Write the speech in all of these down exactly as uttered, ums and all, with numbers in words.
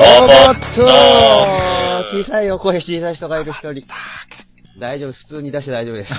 ロボット小さいよ、声小さい人がいる一人。大丈夫、普通に出して大丈夫です。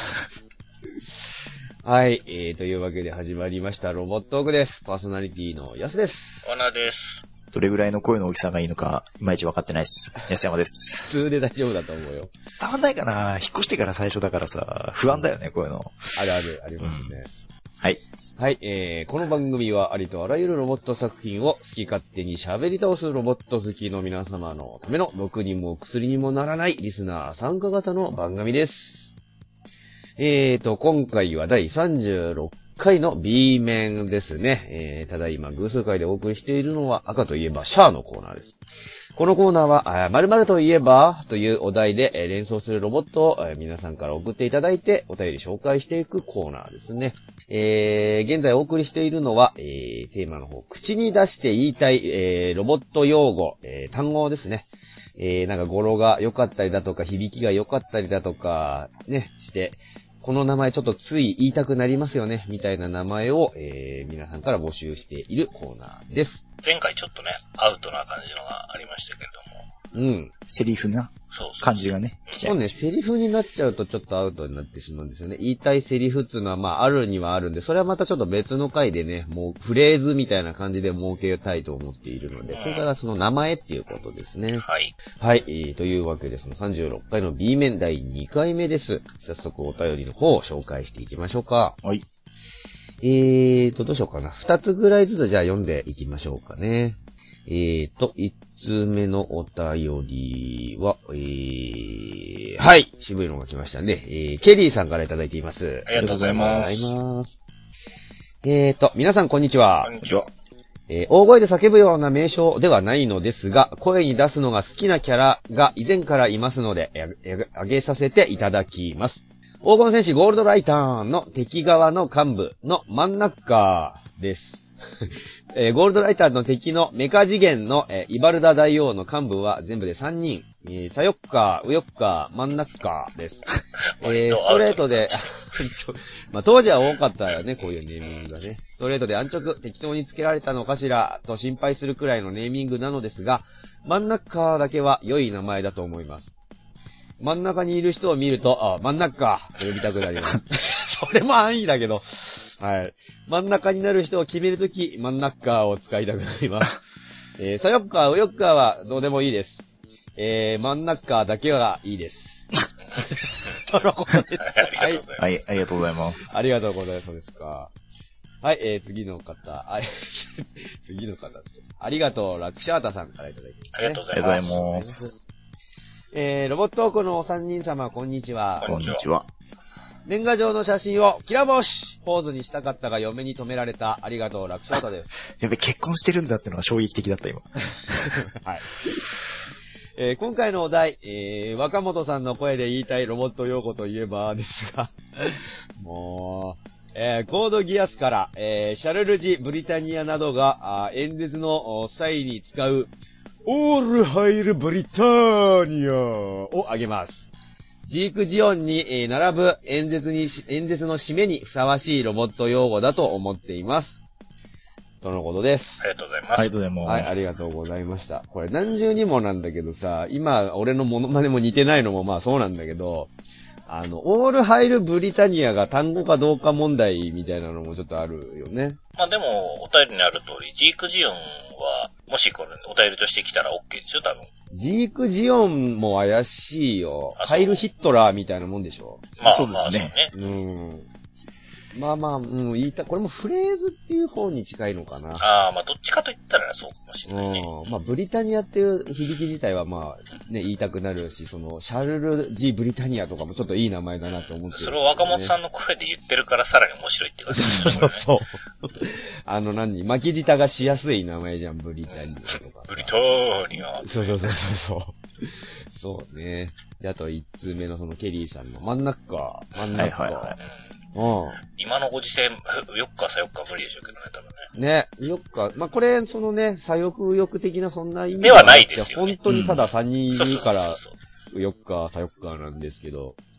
はい、えー、というわけで始まりましたロボットトークです。パーソナリティのヤスです。 ワナです。 どれぐらいの声の大きさがいいのか、いまいち分かってないです。安山です。 普通で大丈夫だと思うよ。 伝わんないかな？引っ越してから最初だからさ、不安だよね、こういうの。 あるある、ありますね。うん、 はい。 はい、えー、この番組はありとあらゆるロボット作品を好き勝手に喋り倒すロボット好きの皆様のための毒にも薬にもならないリスナー参加型の番組です。えーと、今回はだいさんじゅうろっかいの B 面ですね。えー、ただいま偶数回でお送りしているのは赤といえばシャアのコーナーです。このコーナーは、〇〇といえばというお題で連想するロボットを皆さんから送っていただいてお便り紹介していくコーナーですね。えー、現在お送りしているのは、えー、テーマの方、口に出して言いたい、えー、ロボット用語、えー、単語ですね。えー、なんか語呂が良かったりだとか、響きが良かったりだとか、ね、して、この名前ちょっとつい言いたくなりますよね、みたいな名前を、えー、皆さんから募集しているコーナーです。 前回ちょっとね、アウトな感じのがありましたけれども。うん。 セリフな。そうそうそう感じがね。 そうね、セリフになっちゃうとちょっとアウトになってしまうんですよね。言いたいセリフっていうのはまああるにはあるんで、それはまたちょっと別の回でね、もうフレーズみたいな感じで設けたいと思っているので、うん、これからその名前っていうことですね。 はい。 はい、えー、というわけでそのさんじゅうろっかいの B 面だいにかいめです。早速お便りの方を紹介していきましょうか。 はい。 えーと、どうしようかな。ふたつぐらいずつじゃあ読んでいきましょうかね。えーと、いちつめのお便りは、えー、はい、渋いのが来ましたね。えー、ケリーさんからいただいています。 ありがとうございます。 ありがとうございます。えーと、皆さんこんにちは。 こんにちは。 えー、大声で叫ぶような名称ではないのですが、声に出すのが好きなキャラが以前からいますので、あげさせていただきます。黄金戦士ゴールドライターンの敵側の幹部の真ん中です。えー、ゴールドライターの敵のメカ次元の、えー、イバルダ大王の幹部は全部でさんにん。えー、サヨッカー、ウヨッカー、真ん中です。えー、ストレートで、まあ、当時は多かったよね、こういうネーミングがね。ストレートで安直、適当につけられたのかしら、と心配するくらいのネーミングなのですが、真ん中だけは良い名前だと思います。真ん中にいる人を見ると、あ、真ん中と呼びたくなります。それも安易だけど、はい。真ん中になる人を決めるとき、真ん中を使いたくなります。えー、サヨッカー、ウヨッカーはどうでもいいです。えー、真ん中だけはいいです。とのことです。 はい。 はい、ありがとうございます。 ありがとうございます。そうですか。はい、えー、次の方。はい、次の方です。ありがとう、ラクシャータさんからいただいてます、 ね。ありがとうございます。 えー、ロボットークのお三人様、こんにちは。 こんにちは。 年賀状の写真をキラボシポーズにしたかったが嫁に止められた。ありがとう、ラクシャータです。 やっぱり結婚してるんだってのは衝撃的だった、今。 はい。えー、今回のお題、えー、若本さんの声で言いたいロボット用語といえばですが、もう、えー、コードギアスから、えー、シャルルジ・ブリタニアなどが、あ演説の際に使う、オールハイル・ブリタニアをあげます。ジークジオンに、えー、並ぶ演説に、演説の締めにふさわしいロボット用語だと思っています。とのことです。 ありがとうございます。 ありがとうございます。 はい、ありがとうございました。これ何重にもなんだけどさ、今、俺のモノマネも似てないのもまあそうなんだけど、あの、オールハイルブリタニアが単語かどうか問題みたいなのもちょっとあるよね。 まあでも、お便りにある通り、ジークジオンは、もしこれ、お便りとして来たら OK でしょ、多分。 ジークジオンも怪しいよ。ハイルヒットラーみたいなもんでしょ。 まあ、 そうですね。 まあ、そうね。 うん。まあまあ、うん、言いた、これもフレーズっていう方に近いのかな。 ああ、まあどっちかと言ったらそうかもしれないね。 うん。まあ、ブリタニアっていう響き自体はまあ、ね、言いたくなるし、その、シャルル・ジ・ブリタニアとかもちょっといい名前だなと思ってる、ね。 それを若本さんの声で言ってるからさらに面白いって感じですね。そうそうそう。あの何、巻き舌がしやすい名前じゃん、ブリタニアとか。 ブリターニア。 そうそうそうそう。そうね。で、あと一通目のそのケリーさんの真ん中か。真ん中か。はいはいはい。うん。 今のご時世、よっかさよっか無理でしょうけどね、多分ね。ね。よっか。まあ、これ、そのね、左翼右翼的なそんな意味ではないですよ、ね。 本当にたださんにんいるから、 よっかさよっかなんですけど。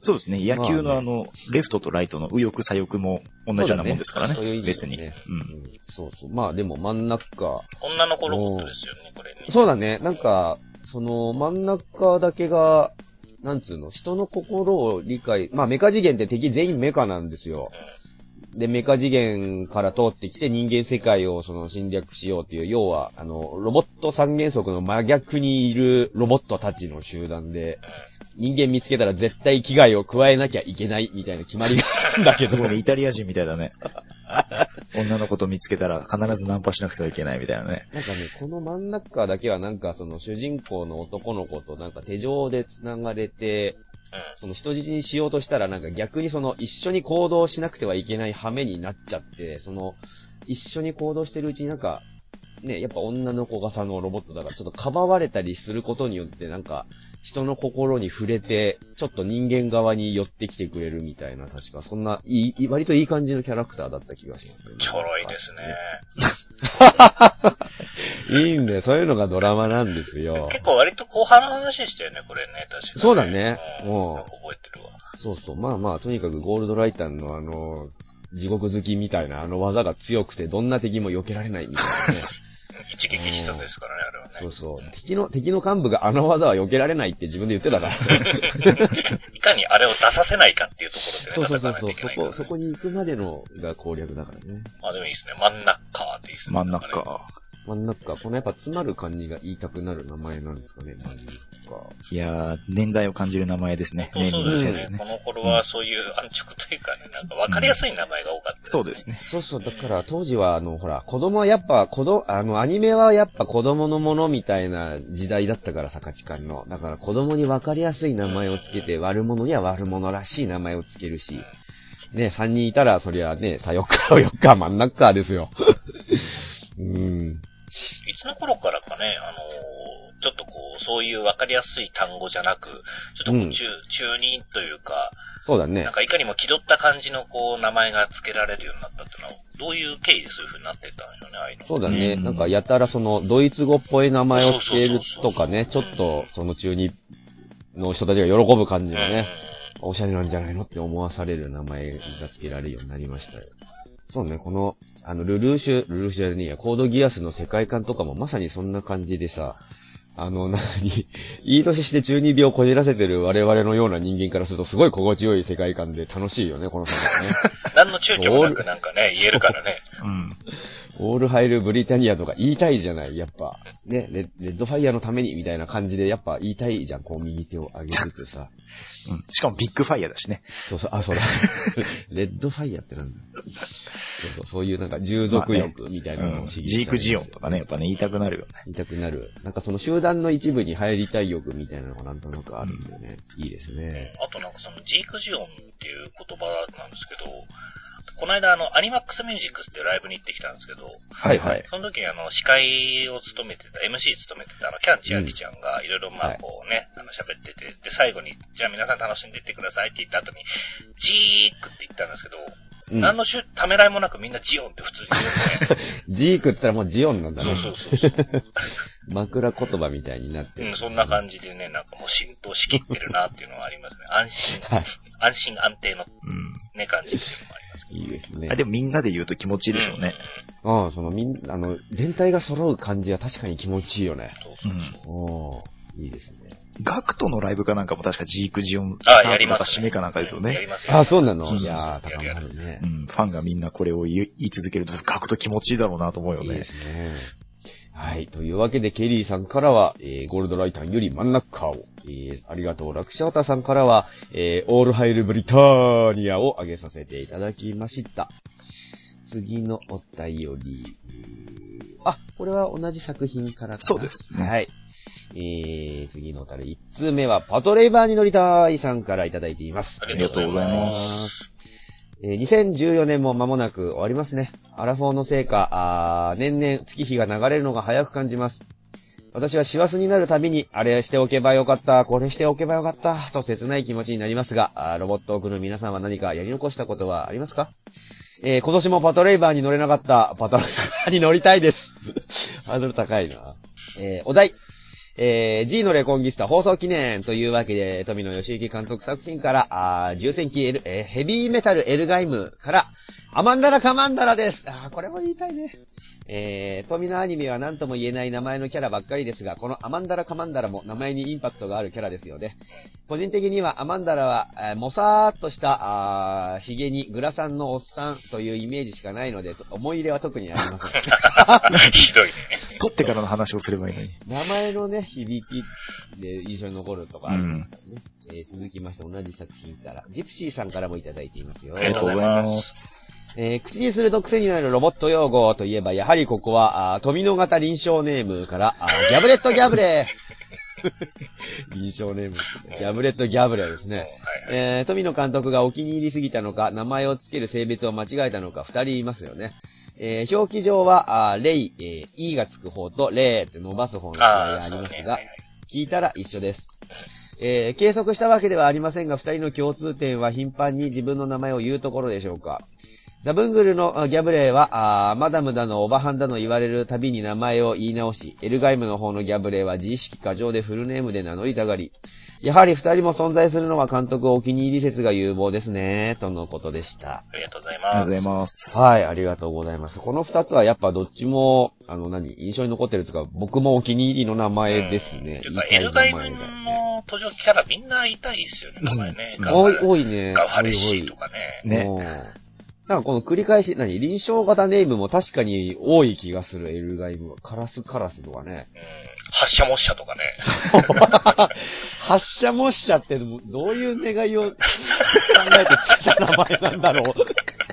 そうですね。野球のあの、レフトとライトの右翼左翼も同じようなもんですからね。そういう別に、ね。うん。 そうそう。まあでも真ん中。 女の子ロボットですよね、これね。 そうだね。なんか、その真ん中だけが、なんつうの、人の心を理解、まあメカ次元って敵全員メカなんですよ。うん、で、メカ次元から通ってきて人間世界をその侵略しようっていう、要は、あの、ロボット三原則の真逆にいるロボットたちの集団で、人間見つけたら絶対危害を加えなきゃいけないみたいな決まりがあるんだけど。 すごいね、イタリア人みたいだね。女の子と見つけたら必ずナンパしなくてはいけないみたいなね。 なんかね、この真ん中だけはなんかその主人公の男の子となんか手錠で繋がれて、その人質にしようとしたらなんか逆にその一緒に行動しなくてはいけない羽目になっちゃって、その一緒に行動してるうちになんか、ね、やっぱ女の子がさのロボットだからちょっとかばわれたりすることによってなんか人の心に触れてちょっと人間側に寄ってきてくれるみたいな、確かそんないい、割といい感じのキャラクターだった気がしますね。 ちょろいですね。 いいんだよ、そういうのがドラマなんですよ。 結構割と後半の話でしたよね、これね、確かに、ね。 そうだね。 うん。もう覚えてるわ。 そうそう。まあまあ、とにかくゴールドライターのあの、地獄好きみたいなあの技が強くてどんな敵も避けられないみたいなね。 一撃必殺ですからね、あれはね。 そうそう。敵の、敵の幹部があの技は避けられないって自分で言ってたから。 いかにあれを出させないかっていうところでね、 そうそうそうそう、そこ、そこに行くまでのが攻略だからね。 まあでもいいですね。真ん中っていいですね。 真ん中。 真ん中、このやっぱ詰まる感じが言いたくなる名前なんですかね、真ん中。 いやー、年代を感じる名前ですね。 そうそうですね。ねこの頃はそういう安直というかね、なんか分かりやすい名前が多かった、ねうん。そうですね。 そうそう、だから当時はあの、ほら、子供はやっぱ、子供、あの、アニメはやっぱ子供のものみたいな時代だったからさ、価値観の。だから子供に分かりやすい名前をつけて、悪者には悪者らしい名前をつけるし、ね、三人いたらそりゃね、さよっかよっか真ん中ですよ。うん。 いつの頃からかね、あのー、ちょっとこう、そういう分かりやすい単語じゃなく、ちょっとこう中、うん、中二というか、 そうだね。 なんかいかにも気取った感じのこう、名前が付けられるようになったっていうのは、どういう経緯でそういう風になってったんでしょうね、ああいうの。 そうだね。うん、なんかやたらその、ドイツ語っぽい名前を付けるとかね、ちょっとその中二の人たちが喜ぶ感じのね、うん、おしゃれなんじゃないのって思わされる名前が付けられるようになりましたよ。そうね、この、あの、ルルーシュ、ルルーシュじゃねえや、コードギアスの世界観とかもまさにそんな感じでさ、あの、なに、いい年して中二病をこじらせてる我々のような人間からするとすごい心地よい世界観で楽しいよね、この作品ね。 何の躊躇もなくなんかね、言えるからね。 うん。 オールハイルブリタニアとか言いたいじゃない、やっぱ。ね、レッ、レッドファイヤーのためにみたいな感じでやっぱ言いたいじゃん、こう右手を上げつつさ。 うん。しかもビッグファイヤーだしね。 そうそう、あ、そうだ。レッドファイヤーってなんだ。そうそう、そういうなんか従属欲みたいなのを刺激、 ね、うん、ジークジオンとかね、やっぱね、言いたくなるよね。 言いたくなる。なんかその集団の一部に入りたい欲みたいなのがなんとなくあるんだよね。うん、いいですね。 あとなんかそのジークジオンっていう言葉なんですけど、この間あの、アニマックスミュージックスっていうライブに行ってきたんですけど、 はいはい。 その時にあの、司会を務めてた、エムシー 務めてたあの、キャン千秋ちゃんがいろいろまあこうね、はい、あの、喋ってて、で、最後に、じゃあ皆さん楽しんでいってくださいって言った後に、ジークって言ったんですけど、うん、何のためらいもなくみんなジオンって普通に言うね。 ジークって言ったらもうジオンなんだね。 そうそうそうそう。 枕言葉みたいになってる。 うん、そんな感じでね、なんかもう浸透しきってるなっていうのはありますね。安心、はい、安心安定のね、感じっていうのもありますけど。 いいですね。 あ、でもみんなで言うと気持ちいいでしょうね。 うん、ああ、そのみんな、あの、全体が揃う感じは確かに気持ちいいよね。 そうそうそう。 おー、いいですね。 ガクトのライブかなんかも確かジークジオン、 あ、やります、 ね。締めかなんかですよね。 やりますあ、そうなの、 そうそうそう、 いやー、高まるね。 うん、ファンがみんなこれを言い続けるとガクト気持ちいいだろうなと思うよね。 いいですね。はい。というわけで、ケリーさんからは、えー、ゴールドライターより真ん中を、えー、ありがとう。ラクシャワタさんからは、えー、オールハイルブリターニアを上げさせていただきました。次のお便り。あ、これは同じ作品からかな。 そうですね。 はい。えー、次のお便り。一通目は、パトレイバーに乗りたいさんからいただいています。 ありがとうございます。 えー、にせんじゅうよねんも間もなく終わりますね。アラフォーのせいか、あ年々月日が流れるのが早く感じます。私は師走になるたびに、あれしておけばよかった、これしておけばよかった、と切ない気持ちになりますが、あロボットを送る皆さんは何かやり残したことはありますか？えー、今年もパトレイバーに乗れなかったパトレイバーに乗りたいです。ハードル高いな。えー、お題。 えー、G のレコンギスタ放送記念というわけで、富野義行監督作品から、あ重戦記、L えー、ヘビーメタルエルガイムから、アマンダラカマンダラです。あー、これも言いたいね。えー、富野アニメは何とも言えない名前のキャラばっかりですが、このアマンダラカマンダラも名前にインパクトがあるキャラですよね。個人的にはアマンダラは、えー、もさーっとしたあ髭にグラサンのおっさんというイメージしかないので、思い入れは特にありません。 ひどいね。 撮ってからの話をすればいいのに。 名前のね、響きで印象に残るとかありますからね。うん、えー、続きまして同じ作品から、ジプシーさんからもいただいていますよ。 ありがとうございます。 えー、口にすると癖になるロボット用語といえば、やはりここは、あ富野型臨床ネームから、あギャブレットギャブレ臨床ネーム、ギャブレットギャブレですね。えー、富野監督がお気に入りすぎたのか、名前を付ける性別を間違えたのか、二人いますよね。えー、表記上は、あレイ、えー、E がつく方とレイって伸ばす方の違いがありますが、聞いたら一緒です。えー、計測したわけではありませんが、二人の共通点は頻繁に自分の名前を言うところでしょうか。ザブングルのギャブレーは、あマダムだの、オバハンだの言われるたびに名前を言い直し、エルガイムの方のギャブレーは自意識過剰でフルネームで名乗りたがり、やはり二人も存在するのは監督お気に入り説が有望ですね、とのことでした。 ありがとうございます。 ありがとうございます。 はい、ありがとうございます。この二つはやっぱどっちも、あの何、印象に残ってるというか、僕もお気に入りの名前ですね。 てか、エルガイムの登場キャラみんな言いたいですよね、名前ね。 多い、多いね。 ガファレッシーとかね。 ね。 なんかこの繰り返し、何臨床型ネームも確かに多い気がする、エルガイムは。カラスカラスとかね。 うん。発射模写とかね。 発射模写ってどういう願いを考えてきた名前なんだろう。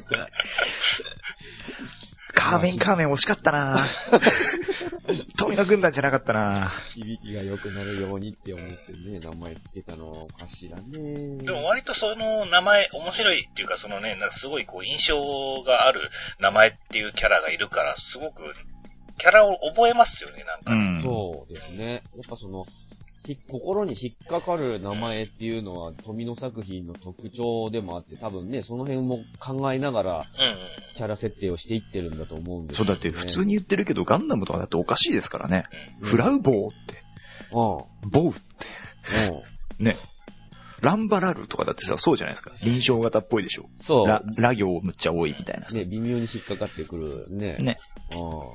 カーメンカーメン惜しかったな富野軍団じゃなかったな響きが良くなるようにって思ってね、名前つけたのかしらね。 でも割とその名前面白いっていうか、そのね、なんかすごいこう印象がある名前っていうキャラがいるから、すごくキャラを覚えますよね、なんかね。 うん、そうですね。やっぱその、心に引っかかる名前っていうのは富野作品の特徴でもあって、多分ね、その辺も考えながら、キャラ設定をしていってるんだと思うんですよね。 そうだって普通に言ってるけど、ガンダムとかだっておかしいですからね。うん、フラウボーって。 うん。 ボウって。うん。ね。ランバラルとかだってさ、そうじゃないですか。臨床型っぽいでしょ。 そう。 ラ、ラ行むっちゃ多いみたいな。 ね、微妙に引っかかってくるね。 ね。 うん。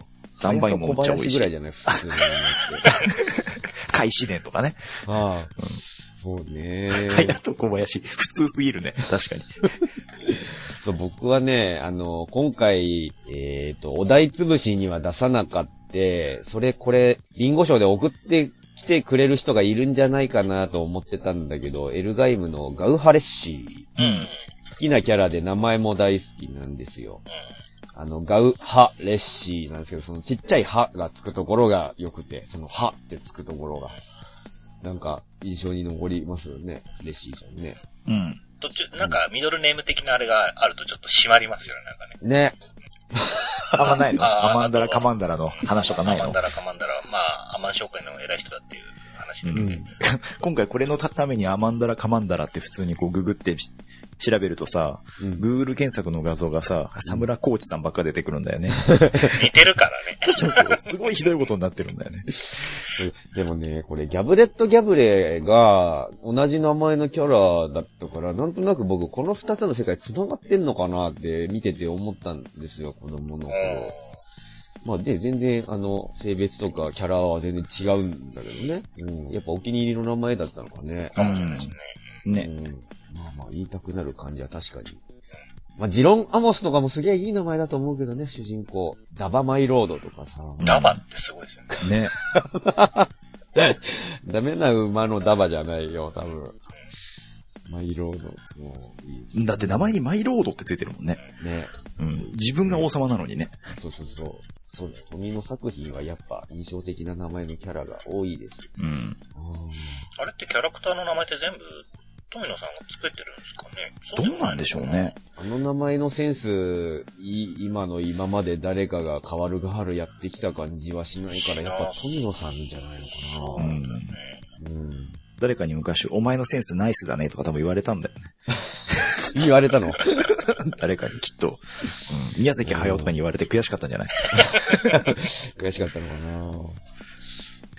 ダンバイもむっちゃ多いし。 ぐらいじゃない普通の名前って。 開始伝とかね。 ああ。うん、そうね。 ハヤト小林。普通すぎるね。確かに。 そう、僕はね、あの、今回、えっと、お題潰しには出さなかった、それ、これ、リンゴ賞で送ってきてくれる人がいるんじゃないかなと思ってたんだけど、エルガイムのガウハレッシー。うん。好きなキャラで名前も大好きなんですよ。うん、あの、ガウハレッシーなんですけど、そのちっちゃいハがつくところが良くて、そのハってつくところが、なんか印象に残りますよね、レッシーさんね。 うん。 途中、なんかミドルネーム的なあれがあるとちょっと締まりますよね、なんかね。 ね。 あんまないのアマンダラカマンダラの話とかないのアマンダラカマンダラは、まあ、アマン紹介の偉い人だっていう話でね、うん。 今回これのためにアマンダラカマンダラって普通にこうググって調べるとさ、うん、Google 検索の画像がさ、サムラコーチさんばっか出てくるんだよね。 似てるからね。 そうそう。すごいひどいことになってるんだよね。 でもね、これギャブレット・ギャブレが同じ名前のキャラだったから、なんとなく僕この二つの世界繋がってんのかなって見てて思ったんですよ、子供の頃。まあで、全然あの、性別とかキャラは全然違うんだけどね。うん。やっぱお気に入りの名前だったのかね。 かもしれないですね。 ね。 うんまあまあ言いたくなる感じは確かに。まあジロン・アモスとかもすげえいい名前だと思うけどね、主人公。ダバ・マイ・ロードとかさ。 ダバってすごいですよね。 ね。 ダメな馬のダバじゃないよ、多分。マイ・ロード。もういいですね、だって名前にマイ・ロードってついてるもんね。 ね。 うん。自分が王様なのにね。 そうそうそう。そうね。富野作品はやっぱ印象的な名前のキャラが多いです。 うん。 あれってキャラクターの名前って全部富野さんがつけてるんですかね。 どうなんでしょうね。 あの名前のセンス、い今の今まで誰かが変わる変わるやってきた感じはしないから、やっぱ富野さんじゃないのかな。 うん。うん。誰かに昔、お前のセンスナイスだねとか多分言われたんだよね。 言われたの誰かにきっと、うん、宮崎駿とかに言われて悔しかったんじゃない悔しかったのかな。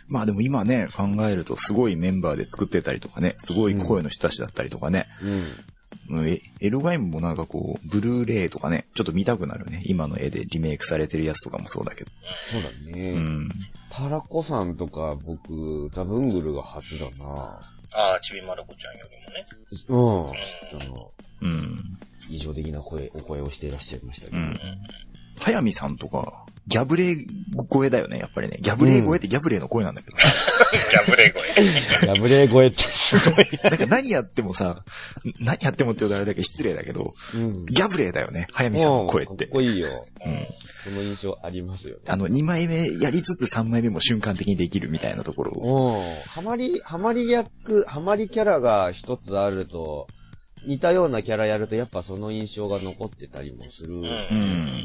まあでも今ね、考えるとすごいメンバーで作ってたりとかね、すごい声の人たちだったりとかね。うん。えエルガイムもなんかこう、ブルーレイとかね、ちょっと見たくなるね。今の絵でリメイクされてるやつとかもそうだけど。 そうだね。うん。タラコさんとか僕、ザブングルが初だな。 ああ、ちびまる子ちゃんよりもね。 うん。あの、 うん。 異常的な声、お声をしていらっしゃいましたけど。うん。 早見さんとか、ギャブレイ声だよね、やっぱりね。ギャブレイ声ってギャブレイの声なんだけど。 ギャブレイ声。 ギャブレイ声ってすごい。 なんか何やってもさ、何やってもって言うとあれだけど失礼だけど、うん、ギャブレイだよね、早見さんの声って。 かっこいいよ。うん。その印象ありますよね。 あの、にまいめやりつつさんまいめも瞬間的にできるみたいなところを。 うん。ハマり、ハマり役、ハマりキャラが一つあると、似たようなキャラやるとやっぱその印象が残ってたりもする。うん。 うん。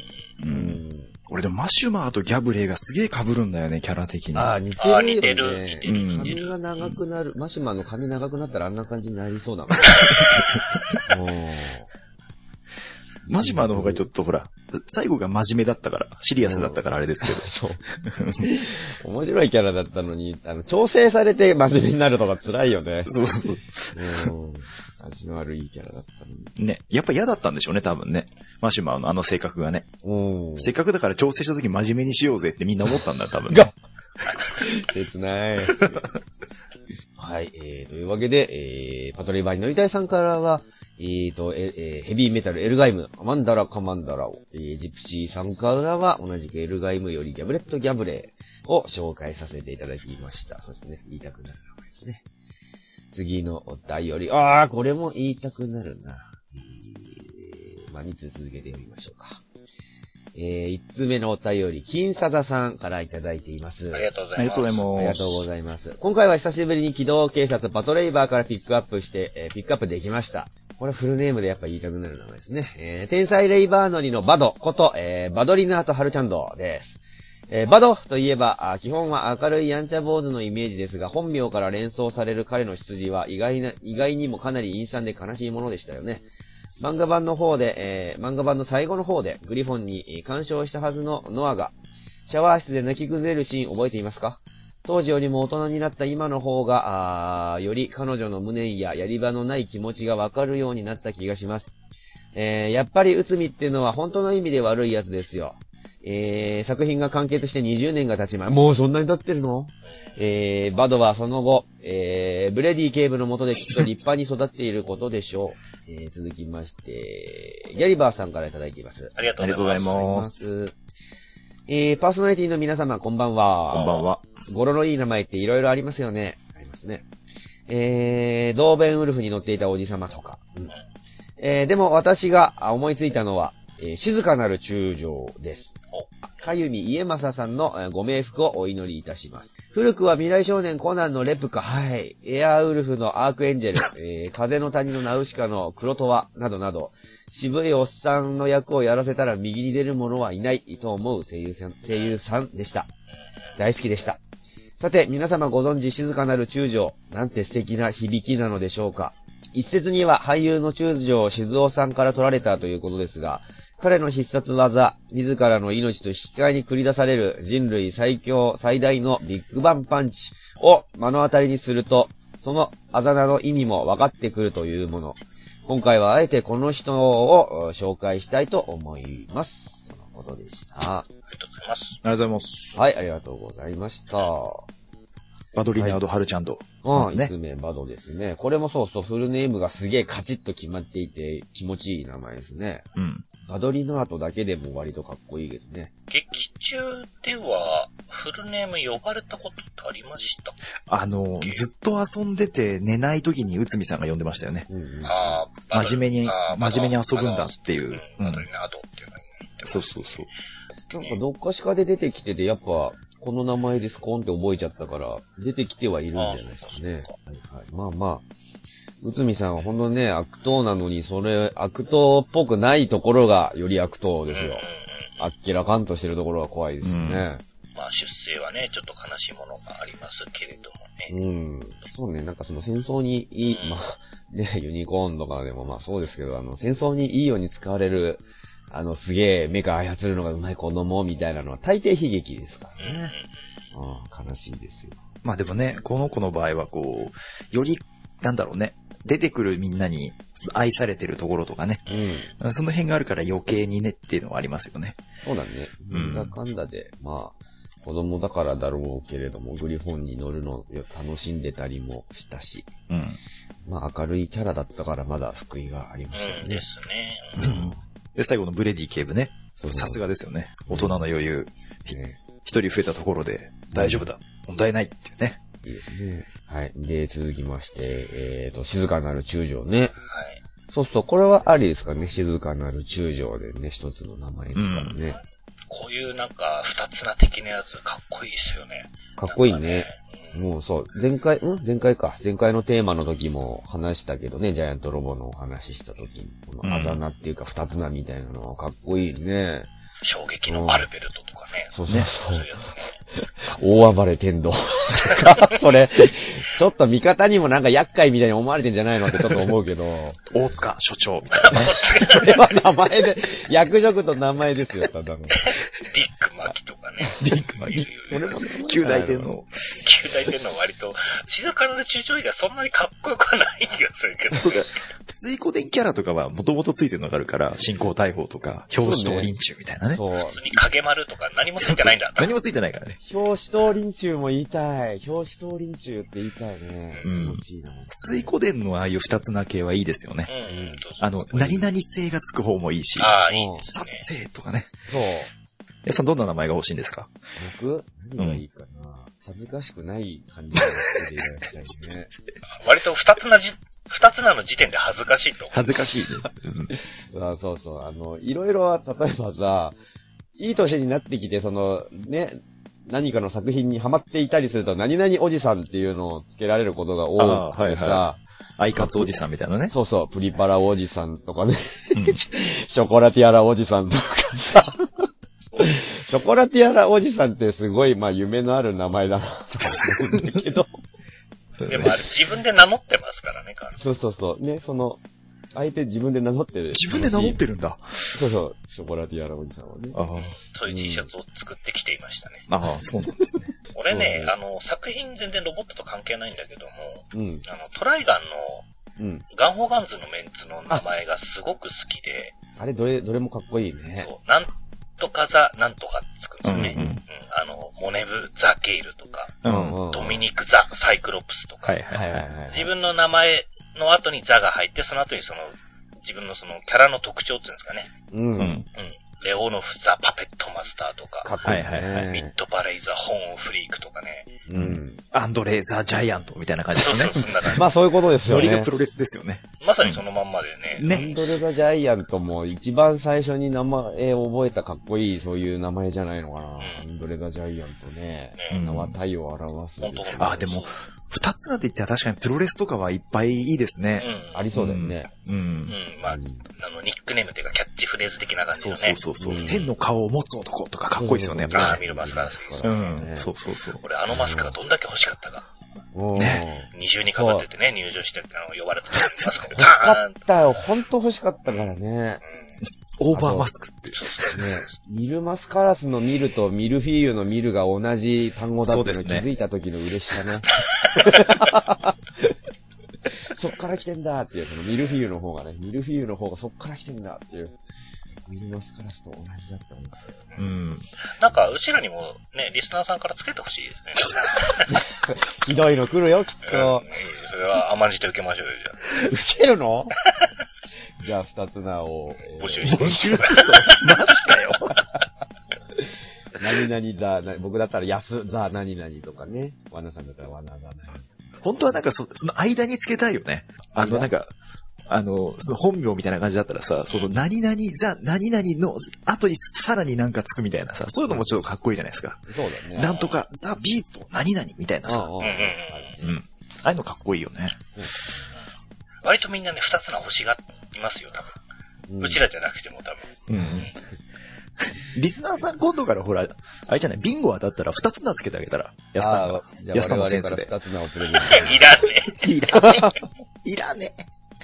うん俺でもマシュマーとギャブレイがすげえ被るんだよね、キャラ的に。 ああ、似てるよね。 似てる、似てる。 髪が長くなる。マシュマーの髪長くなったらあんな感じになりそうだもん。 マシュマーの方がちょっとほら、最後が真面目だったから、シリアスだったからあれですけど。 そう。面白いキャラだったのに、あの、調整されて真面目になるとか辛いよね。 そうそう。 うん味の悪いキャラだったのに。 ね。やっぱ嫌だったんでしょうね、多分ね。マシュマーのあの性格がね。 うん。 せっかくだから調整した時真面目にしようぜってみんな思ったんだ、多分、ね。が切ない。はい、えー、というわけで、えー、パトレイバーに乗りたいさんからは、えーと、えー、ヘビーメタルエルガイム、アマンダラカマンダラを、えー、ジプシーさんからは、同じくエルガイムよりギャブレットギャブレーを紹介させていただきました。そうですね。言いたくなる名前ですね。次のお便り。あー、これも言いたくなるな。えー、まあ、みっつ続けて読みましょうか。えー、いつつめのお便り、金サザさんからいただいています。 ありがとうございます。 ありがとうございます。 ありがとうございます。今回は久しぶりに機動警察パトレイバーからピックアップして、えー、ピックアップできました。これはフルネームでやっぱ言いたくなる名前ですね。えー、天才レイバーノリのバドこと、えー、バドリナートハルチャンドです。えー、バドといえば、基本は明るいやんちゃ坊主のイメージですが、本名から連想される彼の出自は意外な、意外にもかなり陰惨で悲しいものでしたよね。漫画版の方で、えー、漫画版の最後の方で、グリフォンに干渉したはずのノアが、シャワー室で泣き崩れるシーン覚えていますか？当時よりも大人になった今の方が、あより彼女の無念ややり場のない気持ちがわかるようになった気がします。えー、やっぱり内海っていうのは本当の意味で悪いやつですよ。えー、作品が完結してにじゅうねんが経ちま、もうそんなに経ってるの？えー、バドはその後、えー、ブレディ警部の下できっと立派に育っていることでしょう。えー、続きまして、ギャリバーさんからいただいています。 ありがとうございます。 えー、パーソナリティの皆様、こんばんは。 こんばんは。 語呂のいい名前っていろいろありますよね。ありますね。えー、ドーベンウルフに乗っていたおじさまとか。うん、えー、でも私が思いついたのは、えー、静かなる中将です。かゆみ家正さんのご冥福をお祈りいたします。古くは未来少年コナンのレプカ、はい、エアーウルフのアークエンジェル、えー、風の谷のナウシカのクロトワなどなど、渋いおっさんの役をやらせたら右に出る者はいないと思う声優さん、声優さんでした。大好きでした。さて、皆様ご存知静かなる中将、なんて素敵な響きなのでしょうか。一説には俳優の中将静雄さんから取られたということですが、彼の必殺技、自らの命と引き換えに繰り出される人類最強最大のビッグバンパンチを目の当たりにすると、そのあざなの意味も分かってくるというもの。今回はあえてこの人を紹介したいと思います。とのことでした。 ありがとうございます。 ありがとうございます。 はい、ありがとうございました。 バドリナード・ハルチャンド。 はい、ね。いつめバドですね。これもそうそう、フルネームがすげえカチッと決まっていて気持ちいい名前ですね。 うん。 バドリナートだけでも割とかっこいいですね。 劇中では、フルネーム呼ばれたことってありました？ あの、ずっと遊んでて寝ない時に内海さんが呼んでましたよね。 うんうん、 あ真面目に、真面目に遊ぶんだっていう。 バドリナートっていうのに言ってました、ね。 そうそうそう。 なんかどっかしかで出てきてて、やっぱ、この名前でスコーンって覚えちゃったから、出てきてはいるんじゃないですかね。はいはい、まあまあ。内海さんはほんとね、悪党なのに、それ、悪党っぽくないところがより悪党ですよ。あっけらかんとしてるところが怖いですよね。うん、 まあ出世はね、ちょっと悲しいものがありますけれどもね。 うん。そうね、なんかその戦争にいい、うん、まあ、ね、ユニコーンとかでもまあそうですけど、あの、戦争にいいように使われる、あの、すげえメカ操るのが上手い子供みたいなのは大抵悲劇ですからね。うん、うん、悲しいですよ。 まあでもね、この子の場合はこう、より、なんだろうね、出てくるみんなに愛されてるところとかね。うん。その辺があるから余計にねっていうのはありますよね。 そうだね。なんだかんだで、まあ、子供だからだろうけれども、グリフォンに乗るのを楽しんでたりもしたし。うん。まあ明るいキャラだったからまだ救いがありましたよね。 うんですね。 うん。で、最後のブレディ警部ね。さすがですよね。大人の余裕。ね、一人増えたところで、大丈夫だ。問題ないっていうね。 いいですね。はい。で、続きまして、えーと、静かなる中将ね。はい。そうそう、これはありですかね。静かなる中将でね、一つの名前ですからね。うん、 こういうなんか、二つな的なやつ、かっこいいですよね。 かっこいいね。ねうん、もうそう、前回、ん前回か。前回のテーマの時も話したけどね、ジャイアントロボのお話した時に、このあだ名っていうか二つ名みたいなのはかっこいいね。 衝撃のアルベルトとかね。 そうそうそう。そういうやつね。大暴れ天道。それ、ちょっと味方にもなんか厄介みたいに思われてんじゃないのってちょっと思うけど。 大塚所長みたいな、ね。 それは名前で、役職と名前ですよ、ただの。 ディック・マキとかね。 ディック・マキ。それも旧大天皇。 旧大天皇割と、静かなる中将以外そんなにかっこよくはない気がするけど、ね。 そうか。水湖伝キャラとかはもともとついてるのがあるから、新興大砲とか、表紙と臨中みたいなね。 そう。普通に影丸とか何もついてないんだ。 何もついてないからね。 表紙と臨中も言いたい。表紙と臨中って言いたいね。 うん。水湖伝のああいう二つ名系はいいですよね。うん。あの、何々性がつく方もいいし。 ああ、いいですね。殺性とかね。 そう。 やさんどんな名前が欲しいんですか？ 僕何がいいかな、うん、恥ずかしくない感じでいらっしゃいね。 割と二つなじ、二つなの時点で恥ずかしいと思う。 恥ずかしいね。 うん、あそうそう。あの、いろいろは、例えばさ、いい年になってきて、その、ね、何かの作品にハマっていたりすると、何々おじさんっていうのをつけられることが多くてさ、はいはい、 アイカツおじさんみたいなね。 そうそう、プリパラおじさんとかね、うん、ショコラティアラおじさんとかさ、ショコラティアラおじさんってすごい、まあ、夢のある名前だなと思うんだけど。 でもあれ自分で名乗ってますからね、彼女。 そうそうそう。ね、その、相手自分で名乗ってる。 自分で名乗ってるんだ。 そうそう、ショコラティアラおじさんはね。 ああ。そういう T シャツを作ってきていましたね。 うん、ああ、そうなんですね。 俺ね、あの、作品全然ロボットと関係ないんだけども、うん、あの、トライガンの、うん、ガンホーガンズのメンツの名前がすごく好きで。 あ, あれ、どれ、どれもかっこいいね。 そう。なんとかザ、なんとかってつくんですよね。うんうんうん、あの、モネブ・ザ・ゲイルとか、うんうん、ドミニク・ザ・サイクロプスとか、はいはいはいはい、自分の名前の後にザが入って、その後にその、自分のそのキャラの特徴っていうんですかね。うん。うん。レオノフ・ザ・パペットマスターとか、 かっこいいね、はいはいはい、 ミッド・バレイ・ザ・ホーン・フリークとかね。 うん。アンドレイ・ザ・ジャイアントみたいな感じですね。 そうそう、そんな感じ。 まあそういうことですよね。 ノリがプロレスですよね。 まさにそのまんまでね。 うん、ね。アンドレイ・ザ・ジャイアントも一番最初に名前を覚えたかっこいいそういう名前じゃないのかな。うん、アンドレイ・ザ・ジャイアントね。ね、名は体を表す。 本当あ、でも、二つなんて言ったら確かにプロレスとかはいっぱいいいですね。 うん。ありそうだよね。 うん。うん。うん、まあ、あの、ニックネームっていうかキャッチフレーズ的な感じのね。 そうそうそう。千、うん、の顔を持つ男とかかっこいいですよね。 ああ、見るマスカラス。 うん。そうそうそう。 俺あのマスクがどんだけ欲しかったか。ね。二重に被っててね、入場して、あの、呼ばれた時にマスクが。欲しかったよ。ほんと欲しかったからね。 うん。オーバーマスクって。 そうそうそう。 ね。ミルマスカラスのミルとミルフィーユのミルが同じ単語だっての気づいた時の嬉しさね。そっから来てんだっていう、そのミルフィーユの方がね、ミルフィーユの方がそっから来てんだっていう。ミルマスカラスと同じだったもんだよね。 うん。なんか、うちらにもね、リスナーさんからつけてほしいですね。 ひどいの来るよ、きっと。 うん、それは甘んじて受けましょうよ、じゃあ。 受けるのじゃあ、二つ名を、 えー、募集します。募集するマジかよ。 何々ザ、僕だったら安ザ何々とかね。ワナさんだったらワナザ何々。 本当はなんかそ、その間につけたいよね。あの、なんか、あの、その本名みたいな感じだったらさ、その何々ザ何々の後にさらになんかつくみたいなさ、そういうのもちょっとかっこいいじゃないですか。 そうだね。 なんとかザビースト何々みたいなさ。うん。うん。ああいうのかっこいいよね。 割とみんなね、二つの星がいますよ、多分。うん、うちらじゃなくても多分。うん。 リスナーさん今度からほら、あれじゃない、ビンゴ当たったら二つ名つけてあげたら、やすさんが。 じゃあ我々から二つ名をプレゼント。 いらねいらねいらね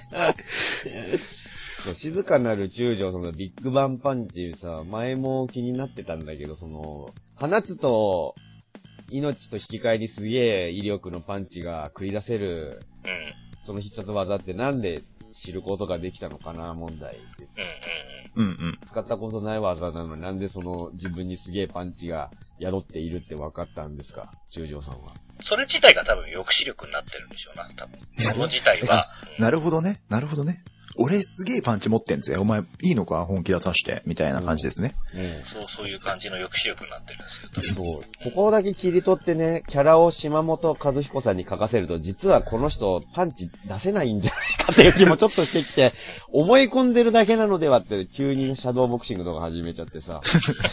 静かなる中将、そのビッグバンパンチさ、前も気になってたんだけど、その、放つと、 命と引き換えにすげえ威力のパンチが繰り出せる、 うん。 その必殺技ってなんで知ることができたのかな問題です。 うんうんうんうん。 使ったことない技なのになんでその自分にすげえパンチが宿っているって分かったんですか、中条さんは。 それ自体が多分抑止力になってるんでしょうな、多分。その自体は。 うん、なるほどね。なるほどね。俺すげえパンチ持ってんぜ。お前いいのか本気出さして。みたいな感じですね。 うん。うん、 そう、そういう感じの抑止力になってるんですけど。 そう。ここだけ切り取ってね、キャラを島本和彦さんに書かせると、実はこの人パンチ出せないんじゃないかっていう気もちょっとしてきて、思い込んでるだけなのではって急にシャドーボクシングとか始めちゃってさ。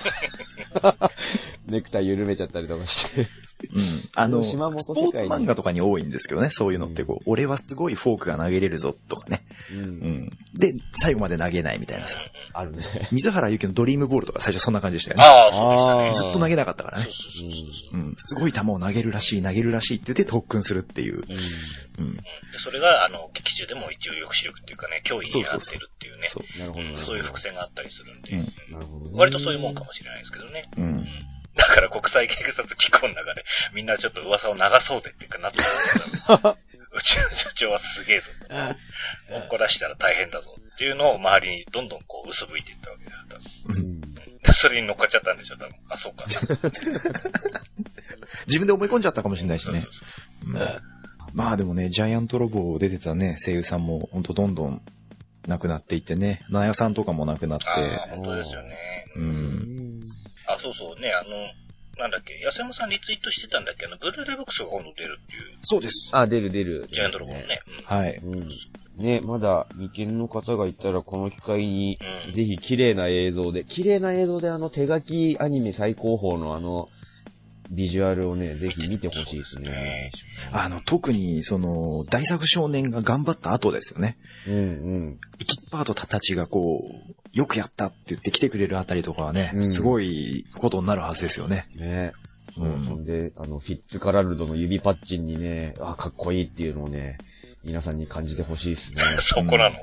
ネクタイ緩めちゃったりとかして。 うん。あの、スポーツ漫画とかに多いんですけどね、そういうのってこう、うん、俺はすごいフォークが投げれるぞとかね。うん。うん。で、最後まで投げないみたいなさ。 あるね。 水原ゆきのドリームボールとか最初そんな感じでしたよね。 ああ、そうでしたね。 ずっと投げなかったからね。 そうそうそうそう。 うん。すごい球を投げるらしい、投げるらしいって言って特訓するっていう。うん。うん。 でそれが、あの、劇中でも一応抑止力っていうかね、脅威になってるっていうね。 そうそうそう。 なるほど、ね。 そういう伏線があったりするんで。 うん。 なるほど、ね。 割とそういうもんかもしれないですけどね。 うん。うんだから国際警察機構の中でみんなちょっと噂を流そうぜってなってるんだけど、宇宙所長はすげえぞ。怒らしたら大変だぞっていうのを周りにどんどんこう嘘吹いていったわけだよ、多分。うん。それに乗っかっちゃったんでしょ、多分。あ、そうか。 自分で思い込んじゃったかもしれないしね。 そうそうそう、うん。 まあでもね、ジャイアントロボ出てたね、声優さんもほんとどんどん亡くなっていってね、ナヤさんとかも亡くなって。 ああ、本当ですよね。 うん。 あ、そうそうね、あの、なんだっけ、安山さんリツイートしてたんだっけ、あの、ブルーレイボックスが今度出るっていう。 そうです。 あ、出る出る。 ジャイアントロボのね。 うん、はい。 うん。ね、まだ未見の方がいたらこの機会に、うん、ぜひ綺麗な映像で、綺麗な映像であの手書きアニメ最高峰のあの、ビジュアルをね、ぜひ見てほしいですね。 あの、特に、その、大作少年が頑張った後ですよね。 うんうん。 エキスパートたちがこう、よくやったって言って来てくれるあたりとかはね、うん、すごいことになるはずですよね。 ね。うん。そんで、あの、フィッツカラルドの指パッチンにね、あ、かっこいいっていうのをね、皆さんに感じてほしいですね。 そこなの、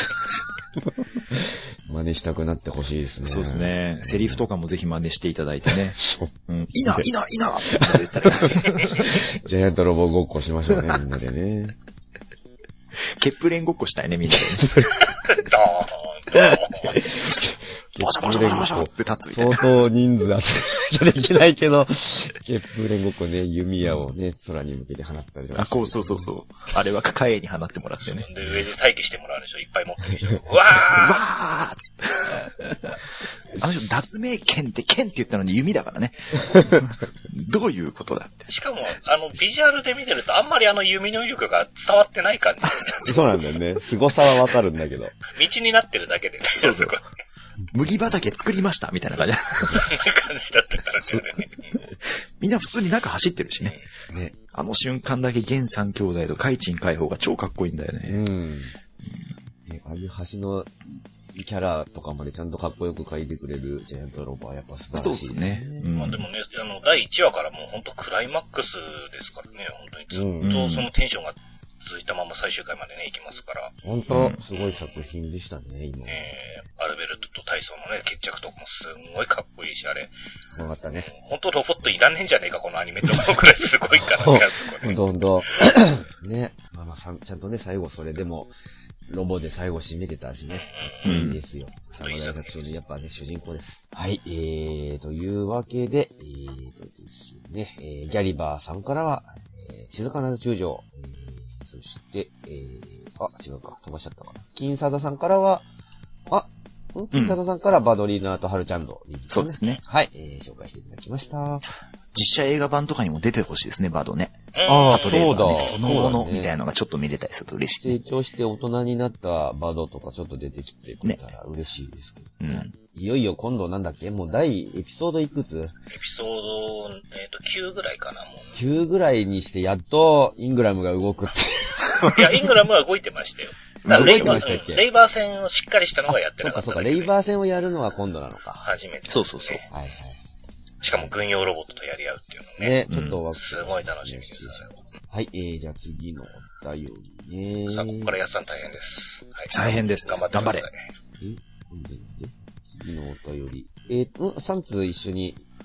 うん、真似したくなってほしいですね。 そうですね。セリフとかもぜひ真似していただいてね。うん、いな、いな、いなって言ったらジャイアントロボごっこしましょうね、みんなでね。 ケップレンごっこしたいね、みんなで。 ドーン、ドーン。 バシャバシャバシャバシャって立つみたいな。 相当人数集めなきゃできないけど、ケップレンごっこね、弓矢をね、空に向けて放ったりとか。 あ、こう、そうそうそう。あれは火影に放ってもらってね。 で、上で待機してもらうでしょ、いっぱい持ってるでしょ。うわーわーっつって。あの人、脱名剣って剣って言ったのに弓だからね。どういうことだって。 しかも、あの、ビジュアルで見てるとあんまりあの弓の威力が伝わってない感じ。 そうなんだよね。凄さはわかるんだけど。 道になってるだけでね。 そうそう。麦畑作りましたみたいな感じ。 そんな感じだったからね。 みんな普通に中走ってるしね。ね。あの瞬間だけ玄三兄弟と海鎮海宝が超かっこいいんだよね。うん。 ね、ああいう橋のキャラとかまでちゃんとかっこよく描いてくれるジャイアントロボはやっぱ素晴らしいですね。 そうですね。 うん、まあでもね、あの、だいいちわからもうほんとクライマックスですからね、本当にずっとそのテンションが続いたまま最終回までね、行きますから。 本当、すごい作品でしたね、今。 えー、アルベルトとタイソンのね、決着とかもすんごいかっこいいし、あれ。 よかったね。 本当ロボットいらんねえんじゃねえか、このアニメって思うくらいすごいからね、あそこね。 どんどん。ね。まあまあ、ちゃんとね、最後それでも、ロボで最後締めてたしね。うん、いいですよ。サムライ作中のやっぱね、主人公です。はい、えー、というわけで、えーとですね、えー、ギャリバーさんからは、えー、静かなる中将、えーそして、えー、あ、違うか、飛ばしちゃったかな。金貞さんからは、あ、ん金貞さんからバドリーナーとハルチャンド、 ね、そうですね。 はい、えー、紹介していただきました。 実写映画版とかにも出てほしいですね、バドね。 ああ、そうだ。 そのものみたいなのがちょっと見れたりすると嬉しい、 ね。成長して大人になったバドとかちょっと出てきてくれたら嬉しいですけど、ね。うん。いよいよ今度なんだっけもう第エピソードいくつ？ エピソード、えっと、きゅうぐらいかな、もう。 きゅうぐらいにしてやっとイングラムが動くっていう。いや、イングラムは動いてましたよ。だレイバー、うん、レイバー戦をしっかりしたのがやってなかっただけで。 そうかそうか、レイバー戦をやるのは今度なのか。 初めて、ね。 そうそうそう。 はいはい。 しかも軍用ロボットとやり合うっていうのね。 ね、ちょっと、 うん、すごい楽しみです、あれは。 はい、えー、じゃあ次のお便りね。 さあ、ここからやっさん大変です。 はい。大変です。 頑張ってください。 え、なんでなんで次のお便り。えー、うん、さん通一緒に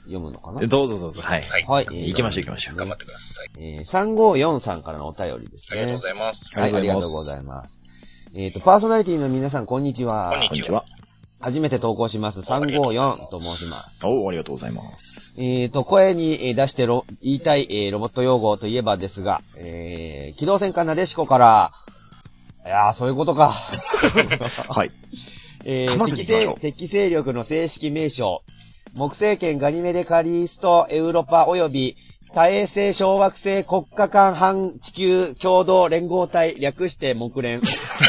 読むのかな？ どうぞどうぞ、はい。 はい。 はい。えー、行きましょう行きましょう。 頑張ってください。 えー、さんごよんさんからのお便りですね。 ありがとうございます。 はい、ありがとうございます。えっと、パーソナリティの皆さん、こんにちは。 こんにちは。 初めて投稿します。さんごよんと申します。 おー、ありがとうございます。 えっと、声に出してろ言いたい、えー、ロボット用語といえばですが、えー、機動戦艦なでしこから、いやー、そういうことか。 はい。 えー、敵勢、敵勢力の正式名称、木星圏ガニメデカリストエウロパ及び多衛星小惑星国家間反地球共同連合体略して木連。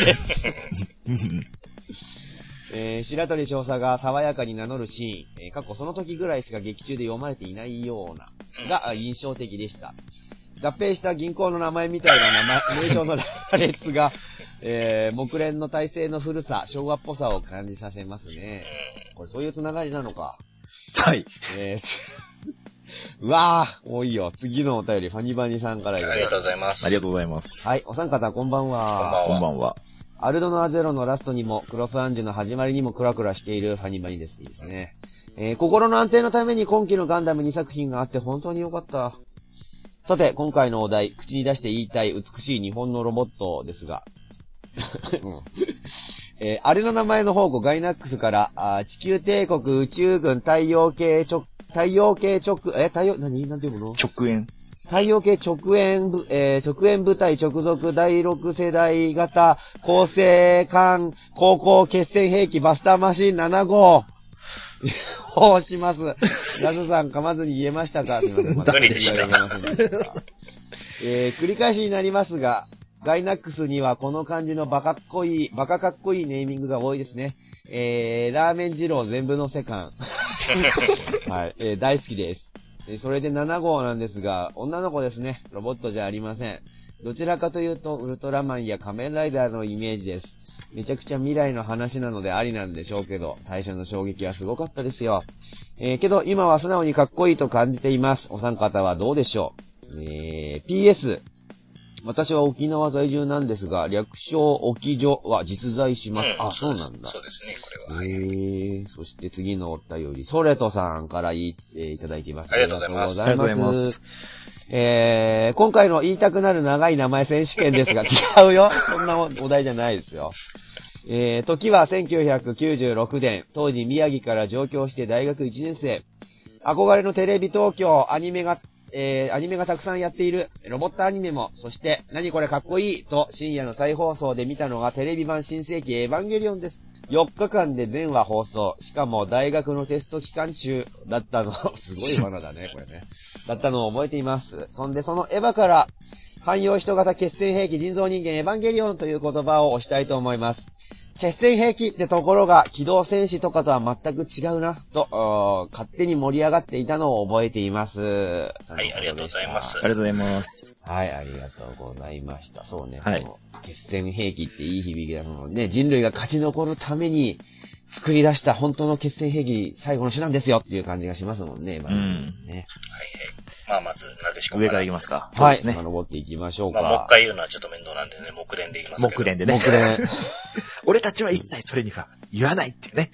えー、白鳥少佐が爽やかに名乗るシーン、えー、過去その時ぐらいしか劇中で読まれていないような、が印象的でした。合併した銀行の名前みたいな名前、名称の羅列が、えー、木連の体制の古さ、昭和っぽさを感じさせますね。これそういうつながりなのか。 はい。 えー、うわぁ、多いよ。次のお便り、ファニバニさんからいただありがとうございます。 ありがとうございます。 はい、お三方こんばんは。 こんばんは。 こんばんは。 アルドノアゼロのラストにも、クロスアンジュの始まりにもクラクラしているファニバニです。いいですね。えー、心の安定のために今期のガンダムにさく品があって本当に良かった。さて、今回のお題、口に出して言いたい美しい日本のロボットですが、うんえー、あれの名前の宝庫ガイナックスからあ地球帝国宇宙軍太陽系直太陽系直え太陽何なんて読むの？ 直縁。 太陽系直縁部、えー、直縁部隊直属だいろく世代型構成艦高校決戦兵器バスターマシンなな号をします。ラズさん噛まずに言えましたか？すいません。また無理でした。 えー、繰り返しになりますが、ガイナックスにはこの感じのバカっこいい、バカかっこいいネーミングが多いですね。えー、ラーメン二郎全部のせ感。はい、えー、大好きです。それでなな号なんですが、女の子ですね。ロボットじゃありません。どちらかというと、ウルトラマンや仮面ライダーのイメージです。めちゃくちゃ未来の話なのでありなんでしょうけど、最初の衝撃はすごかったですよ。えー、けど今は素直にかっこいいと感じています。お三方はどうでしょう？えー、ピーエス。私は沖縄在住なんですが、略称沖女は実在します。うん、あ、そうなんだ。 そうですね、これは。 えー、そして次のお便り、ソレトさんからい、えー、いただいています。 ありがとうございます。 ありがとうございます。 えー、今回の言いたくなる長い名前選手権ですが、違うよ。そんなお題じゃないですよ。えー、時はせんきゅうひゃくきゅうじゅうろくねん、当時宮城から上京して大学いちねん生。憧れのテレビ東京、アニメが、えー、アニメがたくさんやっている、ロボットアニメも、そして、何これかっこいいと深夜の再放送で見たのがテレビ版新世紀エヴァンゲリオンです。よっかかんで全話放送、しかも大学のテスト期間中だったの、すごい罠だね、これね。だったのを覚えています。そんでそのエヴァから、汎用人型決戦兵器人造人間エヴァンゲリオンという言葉を押したいと思います。決戦兵器ってところが機動戦士とかとは全く違うな、と、勝手に盛り上がっていたのを覚えています。はい、ありがとうございます。 ありがとうございます。 はい、ありがとうございました。そうね。 はい。 決戦兵器っていい響きだもんね。人類が勝ち残るために作り出した本当の決戦兵器最後の手段ですよっていう感じがしますもんね。 うん。 ね。 はいはい。まあまず、なでしこ上からいきますか。 はい。そうですね。登っていきましょうか。 まあもう一回言うのはちょっと面倒なんでね、木蓮でいきますけど。 木蓮でね。 木蓮。 俺たちは一切それには言わないってね。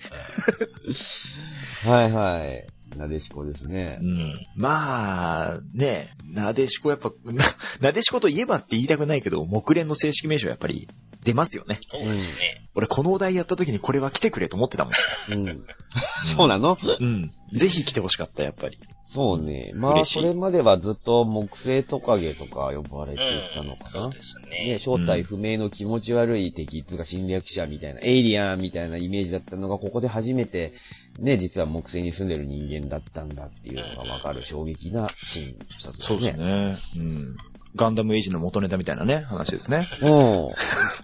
はいはい。なでしこですね。 うん。まあ、ね、なでしこやっぱ、な、なでしこといえばって言いたくないけど、木蓮の正式名称やっぱり出ますよね。 そうですね。 俺このお題やった時にこれは来てくれと思ってたもん。 うん。そうなの？ うん。ぜひ来てほしかった、やっぱり。 そうね。まあ、それまではずっと木星トカゲとか呼ばれていたのかな。うん、 そうですね。 ね、正体不明の気持ち悪い敵っていうか侵略者みたいな、エイリアンみたいなイメージだったのが、ここで初めて、ね、実は木星に住んでる人間だったんだっていうのがわかる衝撃なシーン一つですね。 そうですね。うん。ガンダムエイジの元ネタみたいなね、話ですね。 うん。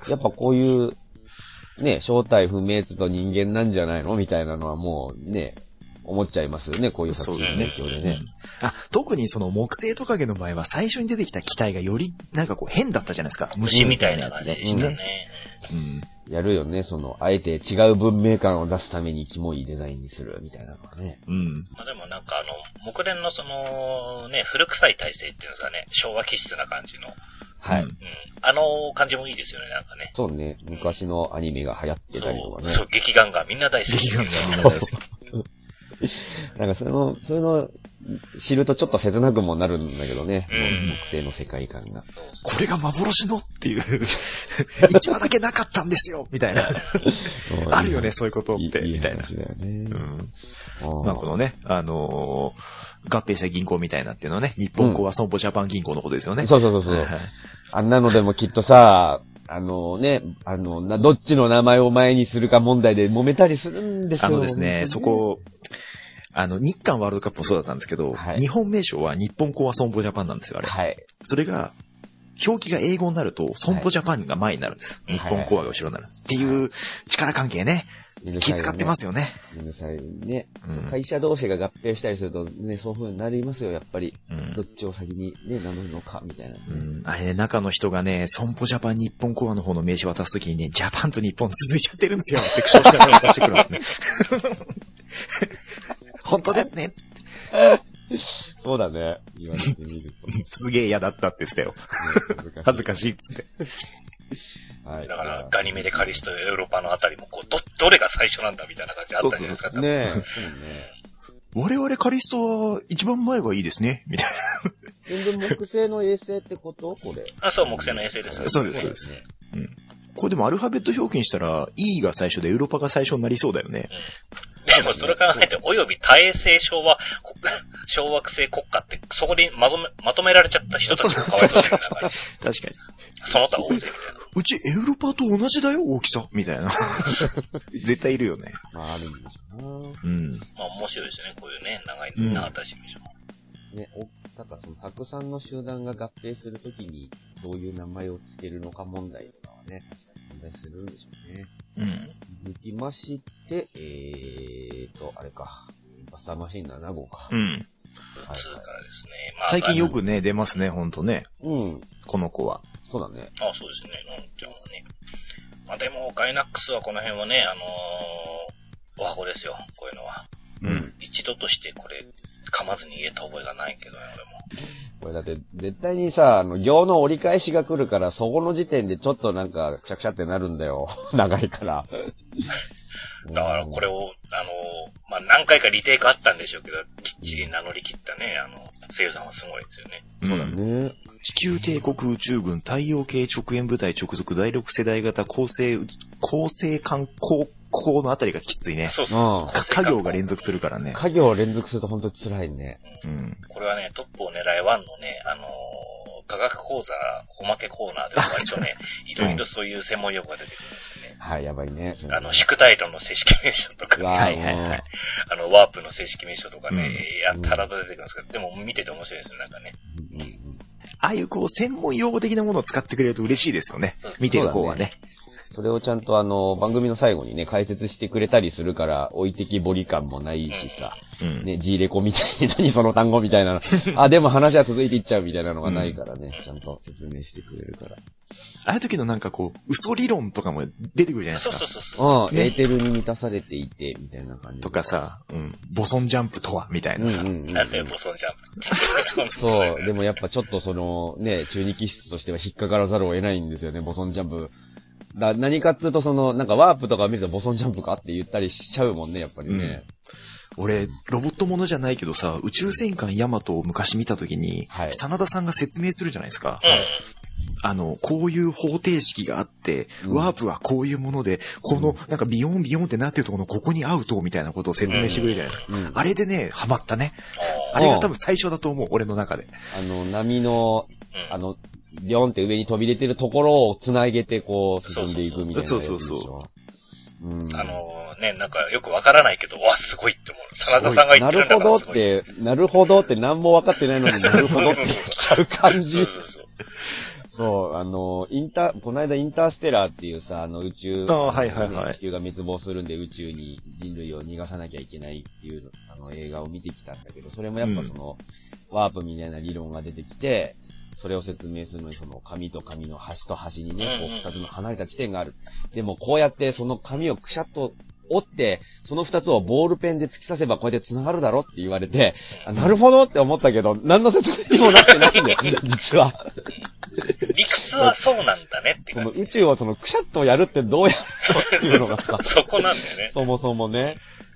やっぱこういう、ね、正体不明と人間なんじゃないのみたいなのはもうね、思っちゃいますよね、こういう作品の影響でね。 あ、特にその木星トカゲの場合は最初に出てきた機体がよりなんかこう変だったじゃないですか。 虫みたいな感じでしたね。 うん。やるよね、その、あえて違う文明感を出すためにキモいデザインにするみたいなのはね。 うん。 でもなんかあの、木蓮のその、ね、古臭い体制っていうんですかね、昭和気質な感じの。 はい。 うん。あの感じもいいですよね、なんかね。 そうね。昔のアニメが流行ってたりとかね。 そう、そう劇ガンがみんな大好き。 劇ガンがみんな大好き。 確なんかその、そういうの知るとちょっと切なくもなるんだけどね。 うん、 木星の世界観が。 これが幻のっていう。一話だけなかったんですよみたいな。あるよね、そういうことって。 いいみたいな。 話だよね。 うん。まあこのね、あのー、合併した銀行みたいなっていうのはね、日本コア損保ジャパン銀行のことですよね。 そうそうそうそう。あんなのでもきっとさ、あのね、あの、な、どっちの名前を前にするか問題で揉めたりするんですよ。 あのですね、そこ、あの、日韓ワールドカップもそうだったんですけど、はい、日本名称は日本コア損保ジャパンなんですよ、あれ。はい。それが、表記が英語になると、損保ジャパンが前になるんです。はい、日本コアが後ろになるんです。っていう力関係ね。気遣ってますよね。 みんなさね、うん、会社同士が合併したりするとね、そういう風になりますよ、やっぱり。うん、どっちを先にね、名乗るのか、みたいな、ね。 うん。あれね、中の人がね、損保ジャパン日本コアの方の名刺渡すときにね、ジャパンと日本続いちゃってるんですよって口をしながら渡してくるんですね。本当ですね。 そうだね。言われてみると。 すげえ嫌だったって言ってたよ。恥ずかしいっつって。 はい。だから、ガニメデカリストヨーロッパのあたりも、こう、ど、どれが最初なんだみたいな感じあったじゃないですか。 そうそうそうねえ。 我々カリストは一番前がいいですね、みたいな。 全然木星の衛星ってことこれ。 あ、そう、木星の衛星ですよね。 そうです、そうです。ね、うん。これでもアルファベット表記にしたら、E が最初でヨーロッパが最初になりそうだよね。 うん、でもそれ考えて、および多衛星小和、小惑星国家って、そこでまとめ、まとめられちゃった人たちがかわいそうだから。確かに。 その他大勢みたいな。 うちエウロパと同じだよ、大きさみたいな。絶対いるよね。 まあ、あるんでしょうな。 うん。 まあ、面白いですね、こういうね、長い、長田シミュレーション。ね、お、なんかその、たくさんの集団が合併するときに、どういう名前を付けるのか問題とかはね、確かに問題するんでしょうね。 うん。 続きまして、えーと、あれか。バスターマシンなな号か。 うん。 にからですね。まあ、 最近よくね、出ますね、ほんとね。 うん。 この子は。 そうだね。 あ、そうですね、のんちゃんはね。まあでも、ガイナックスはこの辺はね、あのー、おはこですよ、こういうのは。 うん。 一度としてこれ、噛まずに言えた覚えがないけどね、俺も。 これだって、絶対にさ、あの、行の折り返しが来るから、そこの時点でちょっとなんか、くしゃくしゃってなるんだよ。長いから。 だからこれを、あの、まあ、何回かリテイクあったんでしょうけど、きっちり名乗り切ったね、あの、声優さんはすごいですよね。 そうだね。 地球帝国宇宙軍太陽系直縁部隊直属だいろく世代型構成、構成艦高校のあたりがきついね。 そうそう。 家業が連続するからね。 家業を連続すると本当に辛いね。 うん。 これはね、トップを狙いワンのね、あのー、科学講座おまけコーナーで割とね、いろいろそういう専門用語が出てくるんですよね。 はい、やばいね。 あの、宿題論の正式名称とかね。 はいはいはい。 あの、ワープの正式名称とかね、うん、やたらと出てくるんですけど、でも見てて面白いですよ、なんかね。 うん。ああいうこう、専門用語的なものを使ってくれると嬉しいですよね。見てる方はね。 それをちゃんとあの、番組の最後にね、解説してくれたりするから、置いてきぼり感もないしさ、うん、ね、G レコみたいに何その単語みたいなの、あ、でも話は続いていっちゃうみたいなのがないからね、うん、ちゃんと説明してくれるから。 ああいう時のなんかこう、嘘理論とかも出てくるじゃないですか。 そうそうそうそう。 うん、ね、エーテルに満たされていて、みたいな感じ。 とかさ、うん、ボソンジャンプとは、みたいなさ。 うんうんうん、なんだよ、ボソンジャンプ。そう、でもやっぱちょっとその、ね、中二気質としては引っかからざるを得ないんですよね、ボソンジャンプ。だ何かっつうとその、なんかワープとか見るとボソンジャンプかって言ったりしちゃうもんね、やっぱりね。 うん、俺、ロボットものじゃないけどさ、宇宙戦艦ヤマトを昔見たときに、はい、真田さんが説明するじゃないですか。 うん、 あの、こういう方程式があって、うん、ワープはこういうもので、この、なんかビヨンビヨンってなってるところのここに合うと、みたいなことを説明してくれるじゃないですか。うんうん、あれでね、ハマったね。あれが多分最初だと思う、俺の中で。 あの、波の、あの、ビョンって上に飛び出てるところを繋げてこう進んでいくみたいな。 そうそうそう。 うん、あのー、ね、なんかよくわからないけど、わ、すごいって思う。真田さんが言ってるんだからすごい。 なるほどって、なるほどって何も分かってないのになるほどって言っちゃう感じ。そうそうそう。そう、あの、インター、この間インターステラーっていうさ、あの宇宙、 あはいはいはい。 地球が滅亡するんで宇宙に人類を逃がさなきゃいけないっていうあの映画を見てきたんだけど、それもやっぱその、うん、ワープみたいな理論が出てきて、それを説明するのにその紙と紙の端と端にね、こう二つの離れた地点がある。でもこうやってその紙をくしゃっと折って、その二つをボールペンで突き刺せばこうやって繋がるだろって言われて、あ、なるほどって思ったけど、何の説明にもなってないんだよ、実は。 理屈はそうなんだねってその宇宙をそのくしゃっとやるってどうやるのっていうのがさ。 そこなんだよね。 そもそもね。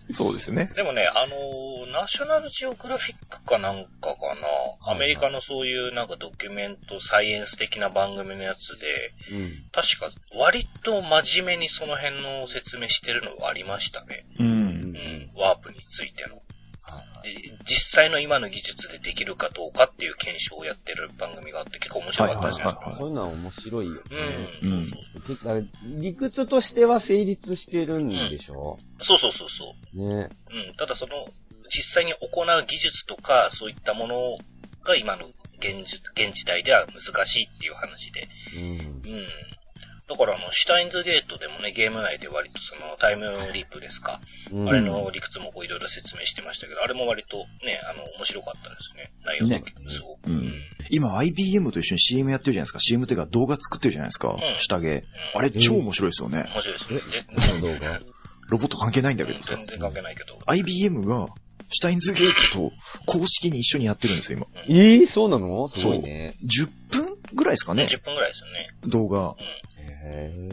そうですね。 でもね、あのー、ナショナルジオグラフィックかなんかかな、アメリカのそういうなんかドキュメント、サイエンス的な番組のやつで、うん、確か割と真面目にその辺の説明してるのがありましたね。うん。うん、ワープについての。で実際の今の技術でできるかどうかっていう検証をやってる番組があって結構面白かったですね。 そういうのは面白いよね。 うん。うん、そうそう理屈としては成立してるんでしょ、 うん、そうそうそうそう。ね。うん。ただその、実際に行う技術とかそういったものが今の現時、現時代では難しいっていう話で。うん。うん。だからあの、シュタインズゲートでもね、ゲーム内で割とそのタイムリープですか。うん、あれの理屈もこういろいろ説明してましたけど、あれも割とね、あの、面白かったですね。内容的にすごく。ね、うん。 今 アイビーエム と一緒に シーエム やってるじゃないですか。シーエム っていうか動画作ってるじゃないですか。うん、下着、うん。あれ超面白いですよね。 面白いですね。 え、動画ロボット関係ないんだけどさ。 全然関係ないけど。 アイビーエム が、シュタインズゲートと公式に一緒にやってるんですよ、今。 うん、えー、そうなのすごいね。 じゅっぷんぐらいですかね。 じゅっぷんぐらいですよね。 動画。うん、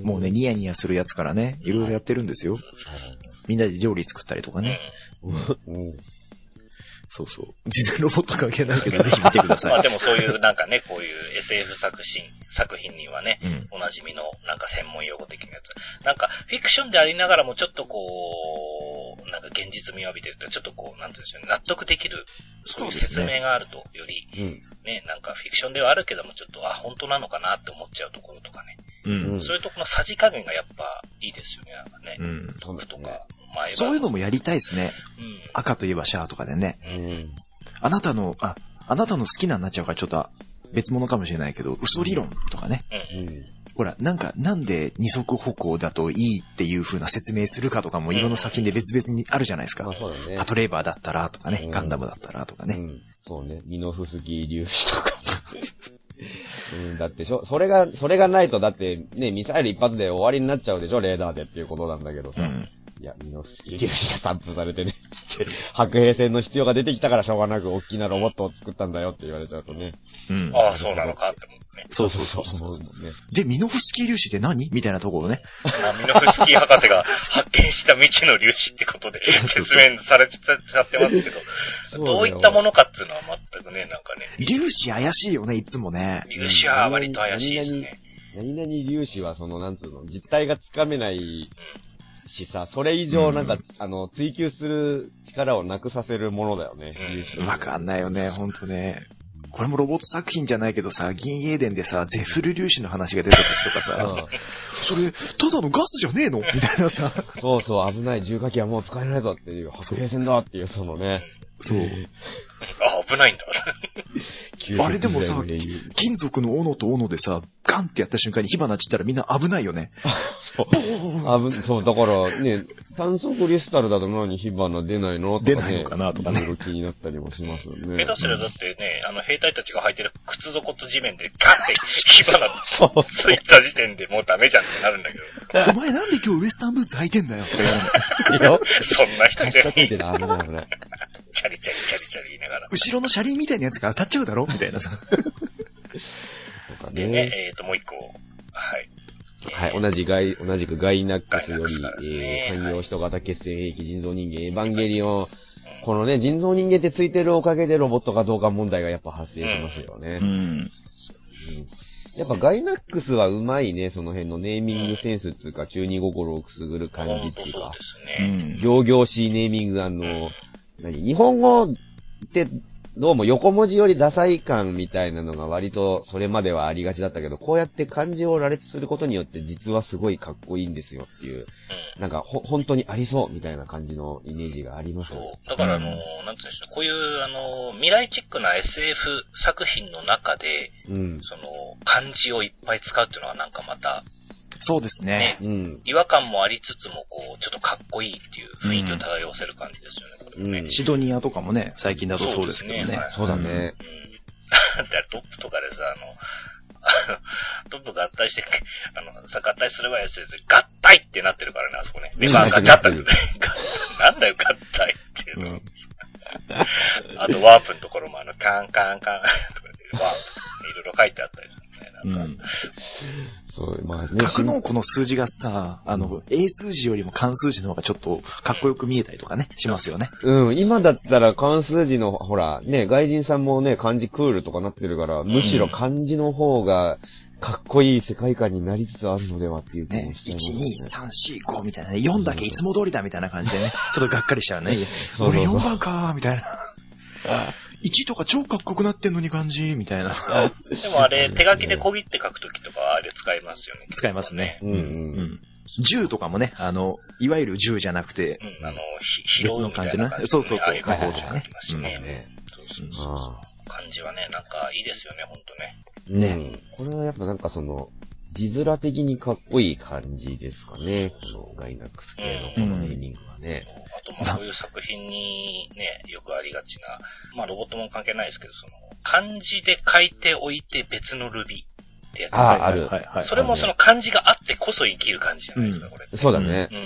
もうね、ニヤニヤするやつからね、いろいろやってるんですよ。みんなで料理作ったりとかね。うんうんそうそう。全然ロボット関係ないけど、ぜひ見てください。 まあでもそういうなんかね、こういう エスエフ 作品、作品にはね、うん、おなじみのなんか専門用語的なやつ。なんかフィクションでありながらもちょっとこう、なんか現実味を帯びてると、ちょっとこう、なんていうんですよね、納得できる、そういう説明があると、より、ね、うん、ね、なんかフィクションではあるけども、ちょっと、あ、本当なのかなって思っちゃうところとかね。うん、そういうところのさじ加減がやっぱいいですよね、なんかね。うん、トムとか。 まあ、そういうのもやりたいですね。うん、赤といえばシャアとかでね。うんあなたの、あ、あなたの好きなになっちゃうからちょっと別物かもしれないけど、嘘理論とかね。うん、ほら、なんか、なんで二足歩行だといいっていう風な説明するかとかもいろんな作品で別々にあるじゃないですか。まあそうだね。パトレーバーだったらとかね、うん、ガンダムだったらとかね。うん、 そうね、ミノフスキー粒子とか。うん、だってしょ、それが、それがないとだってね、ミサイル一発で終わりになっちゃうでしょ、レーダーでっていうことなんだけどさ。うんいや、ミノフスキー粒子が散布されてね、つって、白兵戦の必要が出てきたからしょうがなく大きなロボットを作ったんだよって言われちゃうとね。 うん。ああ、そうなのかって思うね。 そうそうそうそう、ね。で、ミノフスキー粒子って何みたいなところね。 まあ、ミノフスキー博士が発見した未知の粒子ってことで説明されちゃってますけど、どういったものかっていうのは全くね、なんかね。 粒子怪しいよね、いつもね。 粒子は割と怪しいですね。 何々粒子はその、なんつうの、実体がつかめない、うんしさ、それ以上なんか、うん、あの、追求する力をなくさせるものだよね。 うん、わかんないよね、ほんとね。これもロボット作品じゃないけどさ、銀エーデンでさ、ゼフル粒子の話が出た時とかさ、うん、それ、ただのガスじゃねえのみたいなさ。 そうそう、危ない、重火器はもう使えないぞっていう、白兵戦だっていう、そのね。 そう。 あ、危ないんだ。 あれでもさ、金属の斧と斧でさ、ガンってやった瞬間に火花散ったらみんな危ないよね。 そう。危、そう、だからね、炭素クリスタルだと何火花出ないのとか、ね、 出ないのかなとかね。いろいろ気になったりもしますよね。 下手すればだってね、あの兵隊たちが履いてる靴底と地面でガンって火花ついた時点でもうダメじゃんってなるんだけど。お前なんで今日ウエスタンブーツ履いてんだよとか言わない。そんな人いてない。 危ない危ない。 チャリチャリチャリチャリ言いながら。 後ろの車輪みたいなやつが当たっちゃうだろみたいなさ。 とかね。でね、えっと、もう一個。はい。 はい、同じガイ、同じくガイナックスより、ね、えー、汎用人型血栓兵器人造人間、エヴァンゲリオン、このね、人造人間ってついてるおかげでロボットかどうか問題がやっぱ発生しますよね。うん。うん、やっぱガイナックスはうまいね、その辺のネーミングセンスっていうか、中二心をくすぐる感じっていうか、そうですね。行々しいネーミング、あの、何日本語ってどうも横文字よりダサい感みたいなのが割とそれまではありがちだったけど、こうやって漢字を羅列することによって実はすごいかっこいいんですよっていう、なんかほ、本当にありそうみたいな感じのイメージがありますよ。 そう。だからあの、なんていうんですか、こういうあの、未来チックな エスエフ 作品の中で、うん、その、漢字をいっぱい使うっていうのはなんかまた、 そうですね。 ね、うん。違和感もありつつも、こう、ちょっとかっこいいっていう雰囲気を漂わせる感じですよね、これもね、 うん。シドニアとかもね、最近だとそうですね。そうですね。はい、 そうだね。うん。 だトップとかでさ、あの、トップ合体して、あの、さ、合体すればやつで、合体ってなってるからね、あそこね。で、まあ、ガチャッと、なんだよ、合体っていうの。うん、あと、ワープのところも、あの、カンカンカンとかで、ワープいろいろ書いてあったりするね、なんか。うんそう、まあ、 まあね、 格納庫の数字がさ、あの、英数字よりも漢数字の方がちょっとかっこよく見えたりとかね、しますよね。 うん、今だったら漢数字の、ほら、ね、外人さんもね、漢字クールとかなってるから、むしろ漢字の方が、かっこいい世界観になりつつあるのではっていう気もしちゃいますね。 いち、に、さん、よん、ごみたいなね。よんだけいつも通りだみたいな感じでね。ちょっとがっかりしちゃうね。 そうそうそう俺よんばんかーみたいな。いちとか超かっこよくなってんのに感じみたいな。 でもあれ、手書きで小切って書くときとかあれ使いますよね。 使いますね。 うんうん。 じゅうとかもね、あの、いわゆるじゅうじゃなくて、 うん、あの、ひ、拾うみたいな感じ、ね。 そうそうそう。 ああいう感じで書きますしね。 うんねそうそうそうそう。漢字はね、なんかいいですよね、ほんとね。 ね、うん。これはやっぱなんかその、字面的にかっこいい感じですかね。このガイナックス系のこのネーミングはね。 あとまあこういう作品にね、よくありがちな、まあロボットも関係ないですけど、その、漢字で書いておいて別のルビってやつ。 ああ、ある。 それもその漢字があってこそ生きる感じじゃないですか、これ。 そうだね。 うん。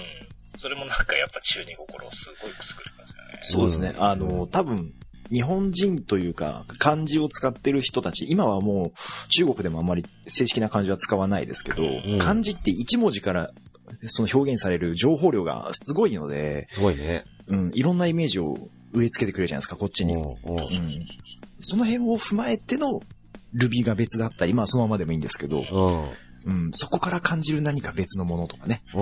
それもなんかやっぱ中二心をすごいくすぐりますよね。 そうですね。あの、多分、日本人というか、漢字を使ってる人たち、今はもう中国でもあまり正式な漢字は使わないですけど、うん、漢字って一文字からその表現される情報量がすごいので、 すごいね。 うん、いろんなイメージを植え付けてくれるじゃないですか、こっちに。うん、その辺を踏まえてのルビが別だったり、まあそのままでもいいんですけど、うん、そこから感じる何か別のものとかね、うん、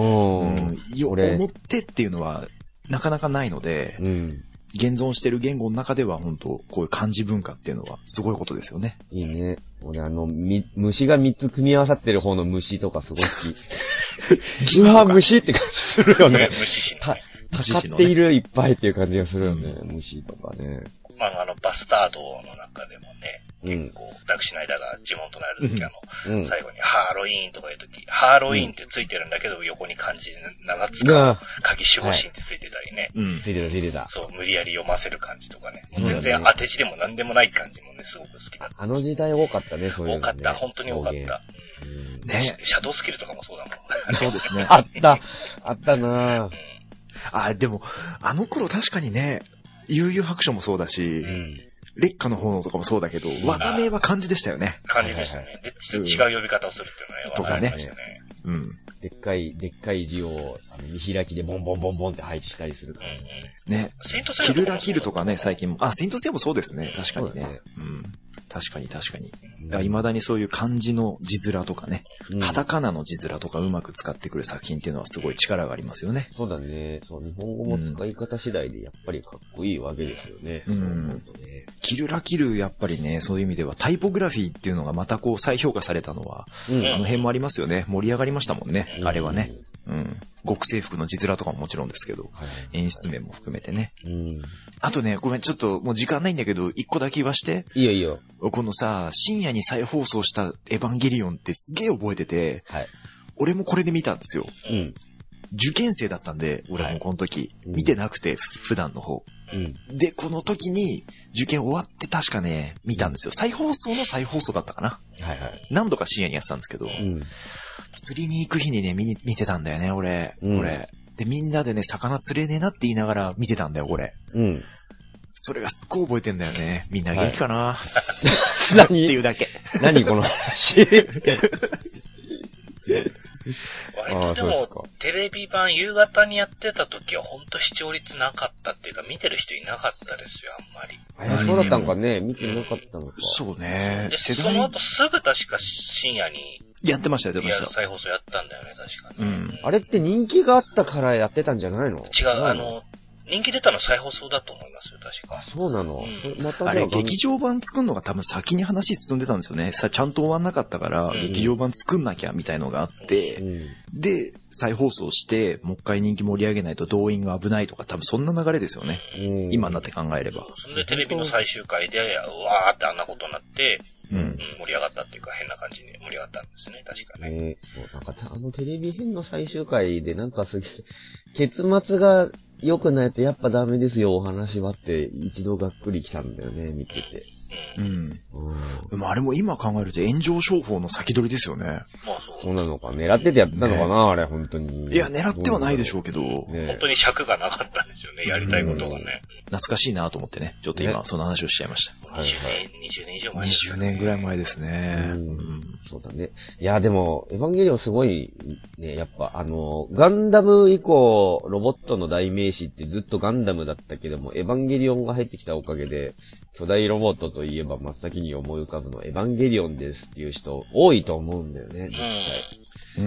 よ思ってっていうのはなかなかないので、うん現存してる言語の中では本当こういう漢字文化っていうのはすごいことですよね。 いいね。俺あの、み、虫がみっつ組み合わさってる方の虫とかすごい好き。うわ、虫って感じするよね。 虫した、たかっているいっぱいっていう感じがするよね。うん、虫とかね。 まあ、あの、バスタードの中でもね、結構、ダクシナイダーが呪文唱えるとき、あの、うん、最後にハーロウィーンとかいうとき、ハーロウィーンってついてるんだけど、横に漢字ななつか、鍵守護神ってついてたりね。 はい、うん、ついてた、ついてた。 そう、無理やり読ませる感じとかね。もう全然当て字でも何でもない感じもね、すごく好きだった。 あの時代多かったね、そういうの、ね。 多かった、本当に多かった。うん、ね。シャドウスキルとかもそうだもん。 そうですね。 あった、あったなぁ、うん。 あ、でも、あの頃確かにね、悠々白書もそうだし、うん烈火の炎とかもそうだけど、技名は漢字でしたよね。 漢字でしたね。で、違う呼び方をするっていうのはね、分かりましたね。 うん。でっかい、でっかい字を、あの見開きでボンボンボンボンって配置したりする感じ。 うんうん、ね。 セイントセイヤキルラキルとかね、最近も。あ、セイントセイヤもそうですね。確かにね。ねうん。確かに確かに。だ未だにそういう漢字の字面とかね、うん、カタカナの字面とかうまく使ってくる作品っていうのはすごい力がありますよね。 そうだね。そう、日本語も使い方次第でやっぱりかっこいいわけですよね。うん。そう思うとね。 キルラキルやっぱりね、そういう意味ではタイポグラフィーっていうのがまたこう再評価されたのは、うん、あの辺もありますよね。盛り上がりましたもんね。うん、あれはね。うん。極西服の字面とかももちろんですけど、はい、演出面も含めてね。うん。あとね、ごめん、ちょっともう時間ないんだけど、一個だけ言わして。 いいよいいよ。 このさ、深夜に再放送したエヴァンゲリオンってすげえ覚えてて、はい。俺もこれで見たんですよ。うん。受験生だったんで、俺もこの時、はい、見てなくて、普段の方。うん。で、この時に、受験終わって確かね、見たんですよ。再放送の再放送だったかな。はいはい。何度か深夜にやってたんですけど、うん。釣りに行く日にね、見に、見てたんだよね、俺。うん、俺。で、みんなでね、魚釣れねえなって言いながら見てたんだよ、俺。うん。それがすっごい覚えてんだよね。みんな元気かな、はい、何っていうだけ。 何この話。 割とでも、テレビ版夕方にやってた時はほんと視聴率なかったっていうか、見てる人いなかったですよ、あんまり。 あ、そうだったんかね。見てなかったのか。 そうね。 で、その後すぐ確か深夜に、 やってました、やってました。 いや、再放送やったんだよね、確かに。うん。 あれって人気があったからやってたんじゃないの？ 違う、あの、人気出たの再放送だと思いますよ、確か。 そうなの、 うん、またあれ、劇場版作るのが多分先に話進んでたんですよね。さ、ちゃんと終わんなかったから、うん、劇場版作んなきゃみたいのがあって、うん、で、再放送して、もう一回人気盛り上げないと動員が危ないとか、多分そんな流れですよね。うん、今になって考えれば。 そんでテレビの最終回で、うわーってあんなことになって、うんうん、盛り上がったっていうか変な感じに盛り上がったんですね、確かね。 えー、そう、なんかあのテレビ編の最終回でなんかすげえ、結末が良くないとやっぱダメですよ、お話はって一度がっくり来たんだよね、見てて。 うん。うん。でもあれも今考えると炎上商法の先取りですよね。 まあそう。 そうなのか。狙っててやったのかな、ね、あれ、本当に。 いや、狙ってはないでしょうけど。 ね、本当に尺がなかったんですよね、やりたいことがね。 懐かしいなと思ってね、ちょっと今、その話をしちゃいました。 にじゅうねん、にじゅうねん以上前ですね。にじゅうねんぐらい前ですね。 うん。そうだね。いや、でも、エヴァンゲリオンすごい、ね、やっぱ、あの、ガンダム以降、ロボットの代名詞ってずっとガンダムだったけども、エヴァンゲリオンが入ってきたおかげで、巨大ロボットといえば真っ先に思い浮かぶのエヴァンゲリオンですっていう人多いと思うんだよね、実際。 うん。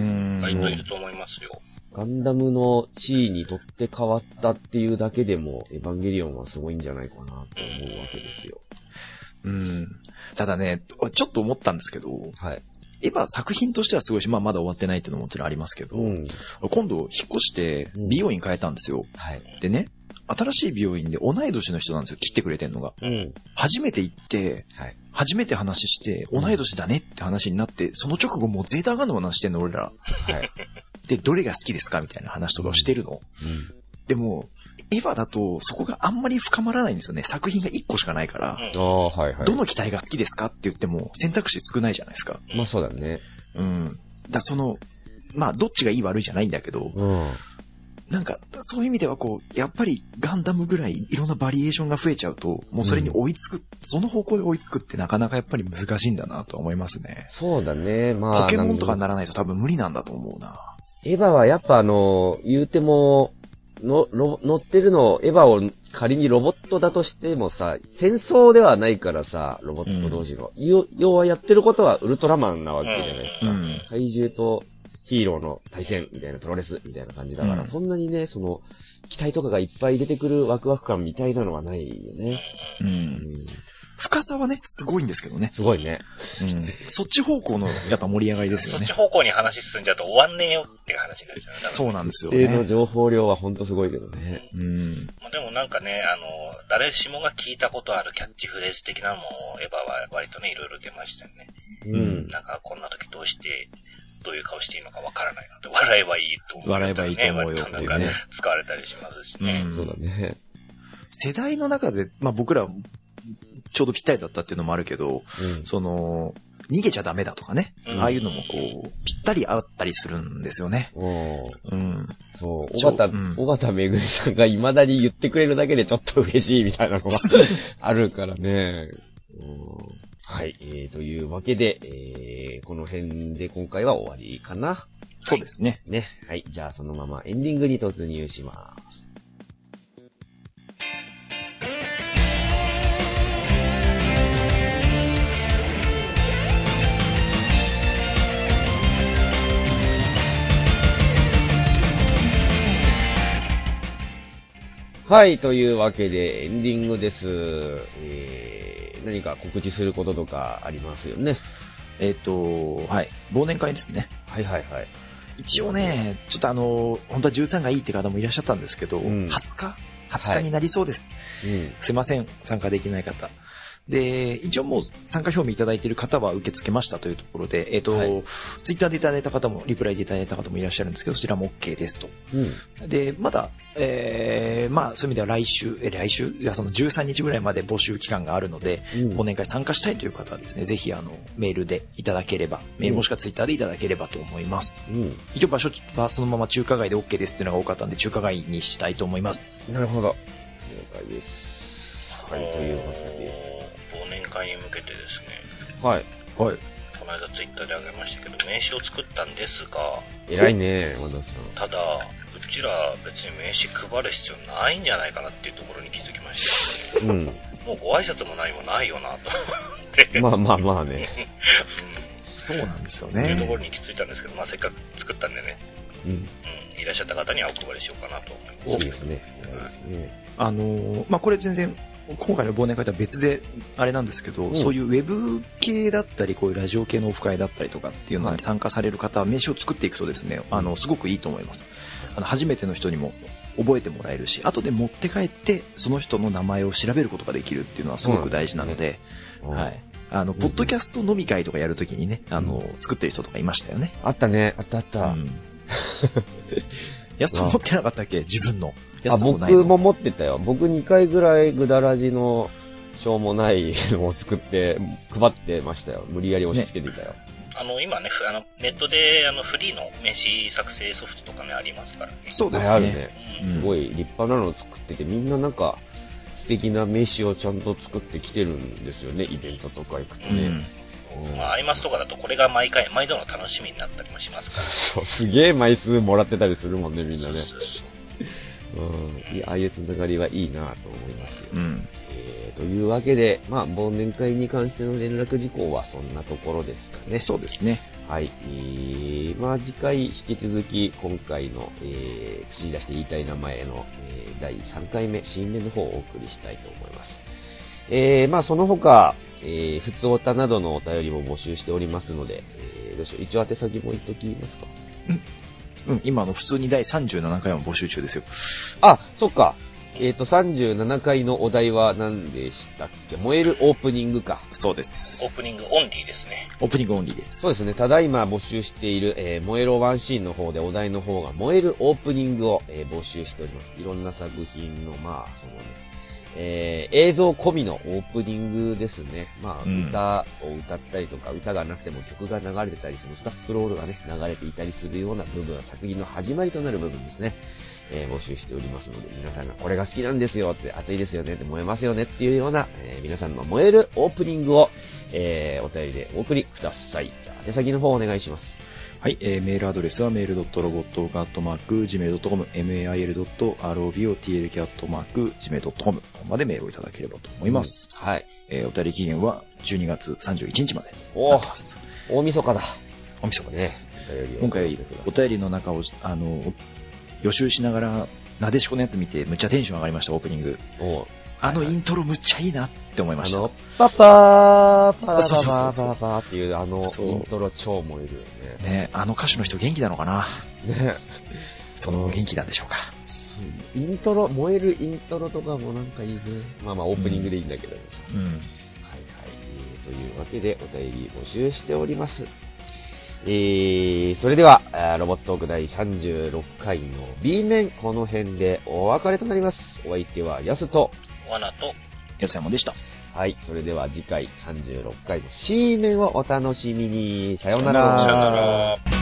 割といると思いますよ。 ガンダムの地位にとって変わったっていうだけでも、エヴァンゲリオンはすごいんじゃないかなと思うわけですよ。 うん。ただね、ちょっと思ったんですけど、 はい。 エヴァ作品としてはすごいし、まあまだ終わってないっていうのももちろんありますけど、うん、今度引っ越して美容院変えたんですよ。うん、はい。でね、新しい美容院で同い年の人なんですよ、切ってくれてんのが。うん。初めて行って、はい。初めて話して、同い年だねって話になって、その直後もうゼータガンダムの話してんの、俺ら。はい。で、どれが好きですかみたいな話とかをしてるの。うん。でも、エヴァだと、そこがあんまり深まらないんですよね。作品がいっこしかないから。ああ、はいはい。どの機体が好きですかって言っても、選択肢少ないじゃないですか。 まあそうだね。 うん。だその、まあどっちがいい悪いじゃないんだけど、うん。なんか、そういう意味ではこう、やっぱりガンダムぐらいいろんなバリエーションが増えちゃうと、もうそれに追いつく、うん、その方向で追いつくってなかなかやっぱり難しいんだなと思いますね。 そうだね。まあ。 ポケモンとかにならないと多分無理なんだと思うな。 エヴァはやっぱあの、言うても、の、乗ってるの、エヴァを仮にロボットだとしてもさ、戦争ではないからさ、ロボット同士の。うん、要はやってることはウルトラマンなわけじゃないですか。うん、怪獣とヒーローの対戦みたいな、プロレスみたいな感じだから、うん、そんなにね、その、機体とかがいっぱい出てくるワクワク感みたいなのはないよね。うん。うん、 深さはね、すごいんですけどね。 すごいね。 うん。そっち方向のやっぱ盛り上がりですよね。 そっち方向に話進んじゃうと終わんねえよっていう話になるじゃないですか。 そうなんですよね。 の情報量はほんとすごいけどね。 うん。でもなんかね、あの、誰しもが聞いたことあるキャッチフレーズ的なのも、エヴァは割とね、いろいろ出ましたよね。うん。なんかこんな時どうして、どういう顔していいのかわからないので、笑えばいいと思う、ね。 笑えばいいと思うよ。 割となんかね、使われたりしますしね。 うん、そうだね。 世代の中で、まあ僕ら、ちょうどぴったりだったっていうのもあるけど、うん、その、逃げちゃダメだとかね、うん、ああいうのもこう、ぴったりあったりするんですよね。 うん。そう、尾形、尾形めぐみさんが未だに言ってくれるだけでちょっと嬉しいみたいなのがあるからね。はい、えー、というわけで、えー、この辺で今回は終わりかな。 そうですね。 ね。はい、じゃあそのままエンディングに突入します。はい、というわけでエンディングです。えー、何か告知することとかありますよね。 えっと、はい、忘年会ですね。 はいはいはい。 一応ね、ちょっとあの、本当はじゅうさんがいいって方もいらっしゃったんですけど、うん、はつか ?はつか になりそうです、はい。うん、すいません、参加できない方。で、一応もう参加表明いただいている方は受け付けましたというところで、えっと、はい、ツイッターでいただいた方も、リプライでいただいた方もいらっしゃるんですけど、そちらも OK ですと。うん、で、まだ、えー、まあ、そういう意味では来週、え、来週いや、そのじゅうさんにちぐらいまで募集期間があるので、うん、忘年会参加したいという方はですね、ぜひあの、メールでいただければ、メールもしくはツイッターでいただければと思います。うん、一応場所はそのまま中華街で OK ですっていうのが多かったんで、中華街にしたいと思います。 なるほど。了解です。はい、ということで。 忘年会に向けてですね。 はい。はい。 この間ツイッターであげましたけど、名刺を作ったんですが。 偉いね、和田さん。 ただ、うちら別に名刺配る必要ないんじゃないかなっていうところに気づきましてですね。うん。もうご挨拶も何もないよなと思って。 まあまあまあね。 うん、そうなんですよね。 っていうところに行き着いたんですけど、まあせっかく作ったんでね。うん。うん。いらっしゃった方にはお配りしようかなと思います。 いいですね。 はい、あのー、まあこれ全然、今回の忘年会とは別であれなんですけど、うん、そういうウェブ系だったり、こういうラジオ系のオフ会だったりとかっていうのに参加される方は名刺を作っていくとですね、あの、すごくいいと思います。あの、初めての人にも覚えてもらえるし、後で持って帰って、その人の名前を調べることができるっていうのはすごく大事なので、うん、はい。あの、ポッドキャスト飲み会とかやるときにね、あの、作ってる人とかいましたよね。 あったね、あったあった。うんやすさん持ってなかったっけ自分の。 あ、僕も持ってたよ。僕にかいぐらいグダラジのしょうもないのを作って配ってましたよ。無理やり押し付けてたよ。ね、 あの、今ね、あの、ネットで、あの、フリーの名刺作成ソフトとかね、ありますからね。 そうですね。 あるね。うん、すごい立派なのを作ってて、みんななんか、素敵な名刺をちゃんと作ってきてるんですよね、イベントとか行くとね。うんうん、まあ、アイマスとかだとこれが毎回、毎度の楽しみになったりもしますから。 そう、すげえ枚数もらってたりするもんね、みんなね。そうそううん、いや、ああいうつながりはいいなと思います。 うん。 えー、というわけで、まあ、忘年会に関しての連絡事項はそんなところですかね。 そうですね。 はい。えー、まあ、次回引き続き、今回の、えー、口に出して言いたい名前の、えー、だいさんかいめ、新年の方をお送りしたいと思います。えー、まあ、その他、えー、普通おたなどのお便りも募集しておりますので、えー、どうしよう。一応宛先も言っときますか。 うん。うん、今の普通にだいさんじゅうななかいも募集中ですよ。 あ、そっか。えっと、さんじゅうななかいのお題は何でしたっけ？燃えるオープニングか。 そうです。 オープニングオンリーですね。 オープニングオンリーです。 そうですね。ただいま募集している、えー、燃えるワンシーンの方でお題の方が燃えるオープニングを、えー、募集しております。いろんな作品の、まあ、そのね、えー、映像込みのオープニングですね。まあ、うん、歌を歌ったりとか、歌がなくても曲が流れてたりする、スタッフロールがね、流れていたりするような部分、作品の始まりとなる部分ですね。えー、募集しておりますので、皆さんがこれが好きなんですよって、熱いですよねって、燃えますよねっていうような、えー、皆さんの燃えるオープニングを、えー、お便りでお送りください。じゃあ、手先の方お願いします。 はい、えー、メールアドレスはメールドットロボットアットマークジメールドットコム、mail ドット ロボットアットマークジメールドットコム までメールをいただければと思います。 うん、はい。 えー、お便り期限はじゅうにがつさんじゅういちにちまで。 おー、大晦日だ。 大晦日ね。今回、お便りの中を、あの、予習しながら、なでしこのやつ見て、むっちゃテンション上がりました、オープニング。おあのイントロむっちゃいいなって思いました。あの、 パパー、パラパパーパーパーっていう、あの、イントロ超燃えるよね。 ね、あの歌手の人元気なのかなね。その元気なんでしょうか。 イントロ、燃えるイントロとかもなんかいいね。まあまあ、オープニングでいいんだけど。うん。うん、はいはい、えー。というわけで、お便り募集しております。えー、それでは、ロボットークだいさんじゅうろっかいの B 面、この辺でお別れとなります。お相手はヤスと、 ワナと、 ヤスヤマでした。 はい、それでは次回さんじゅうろっかいの C 面をお楽しみに。さようなら。 さようなら。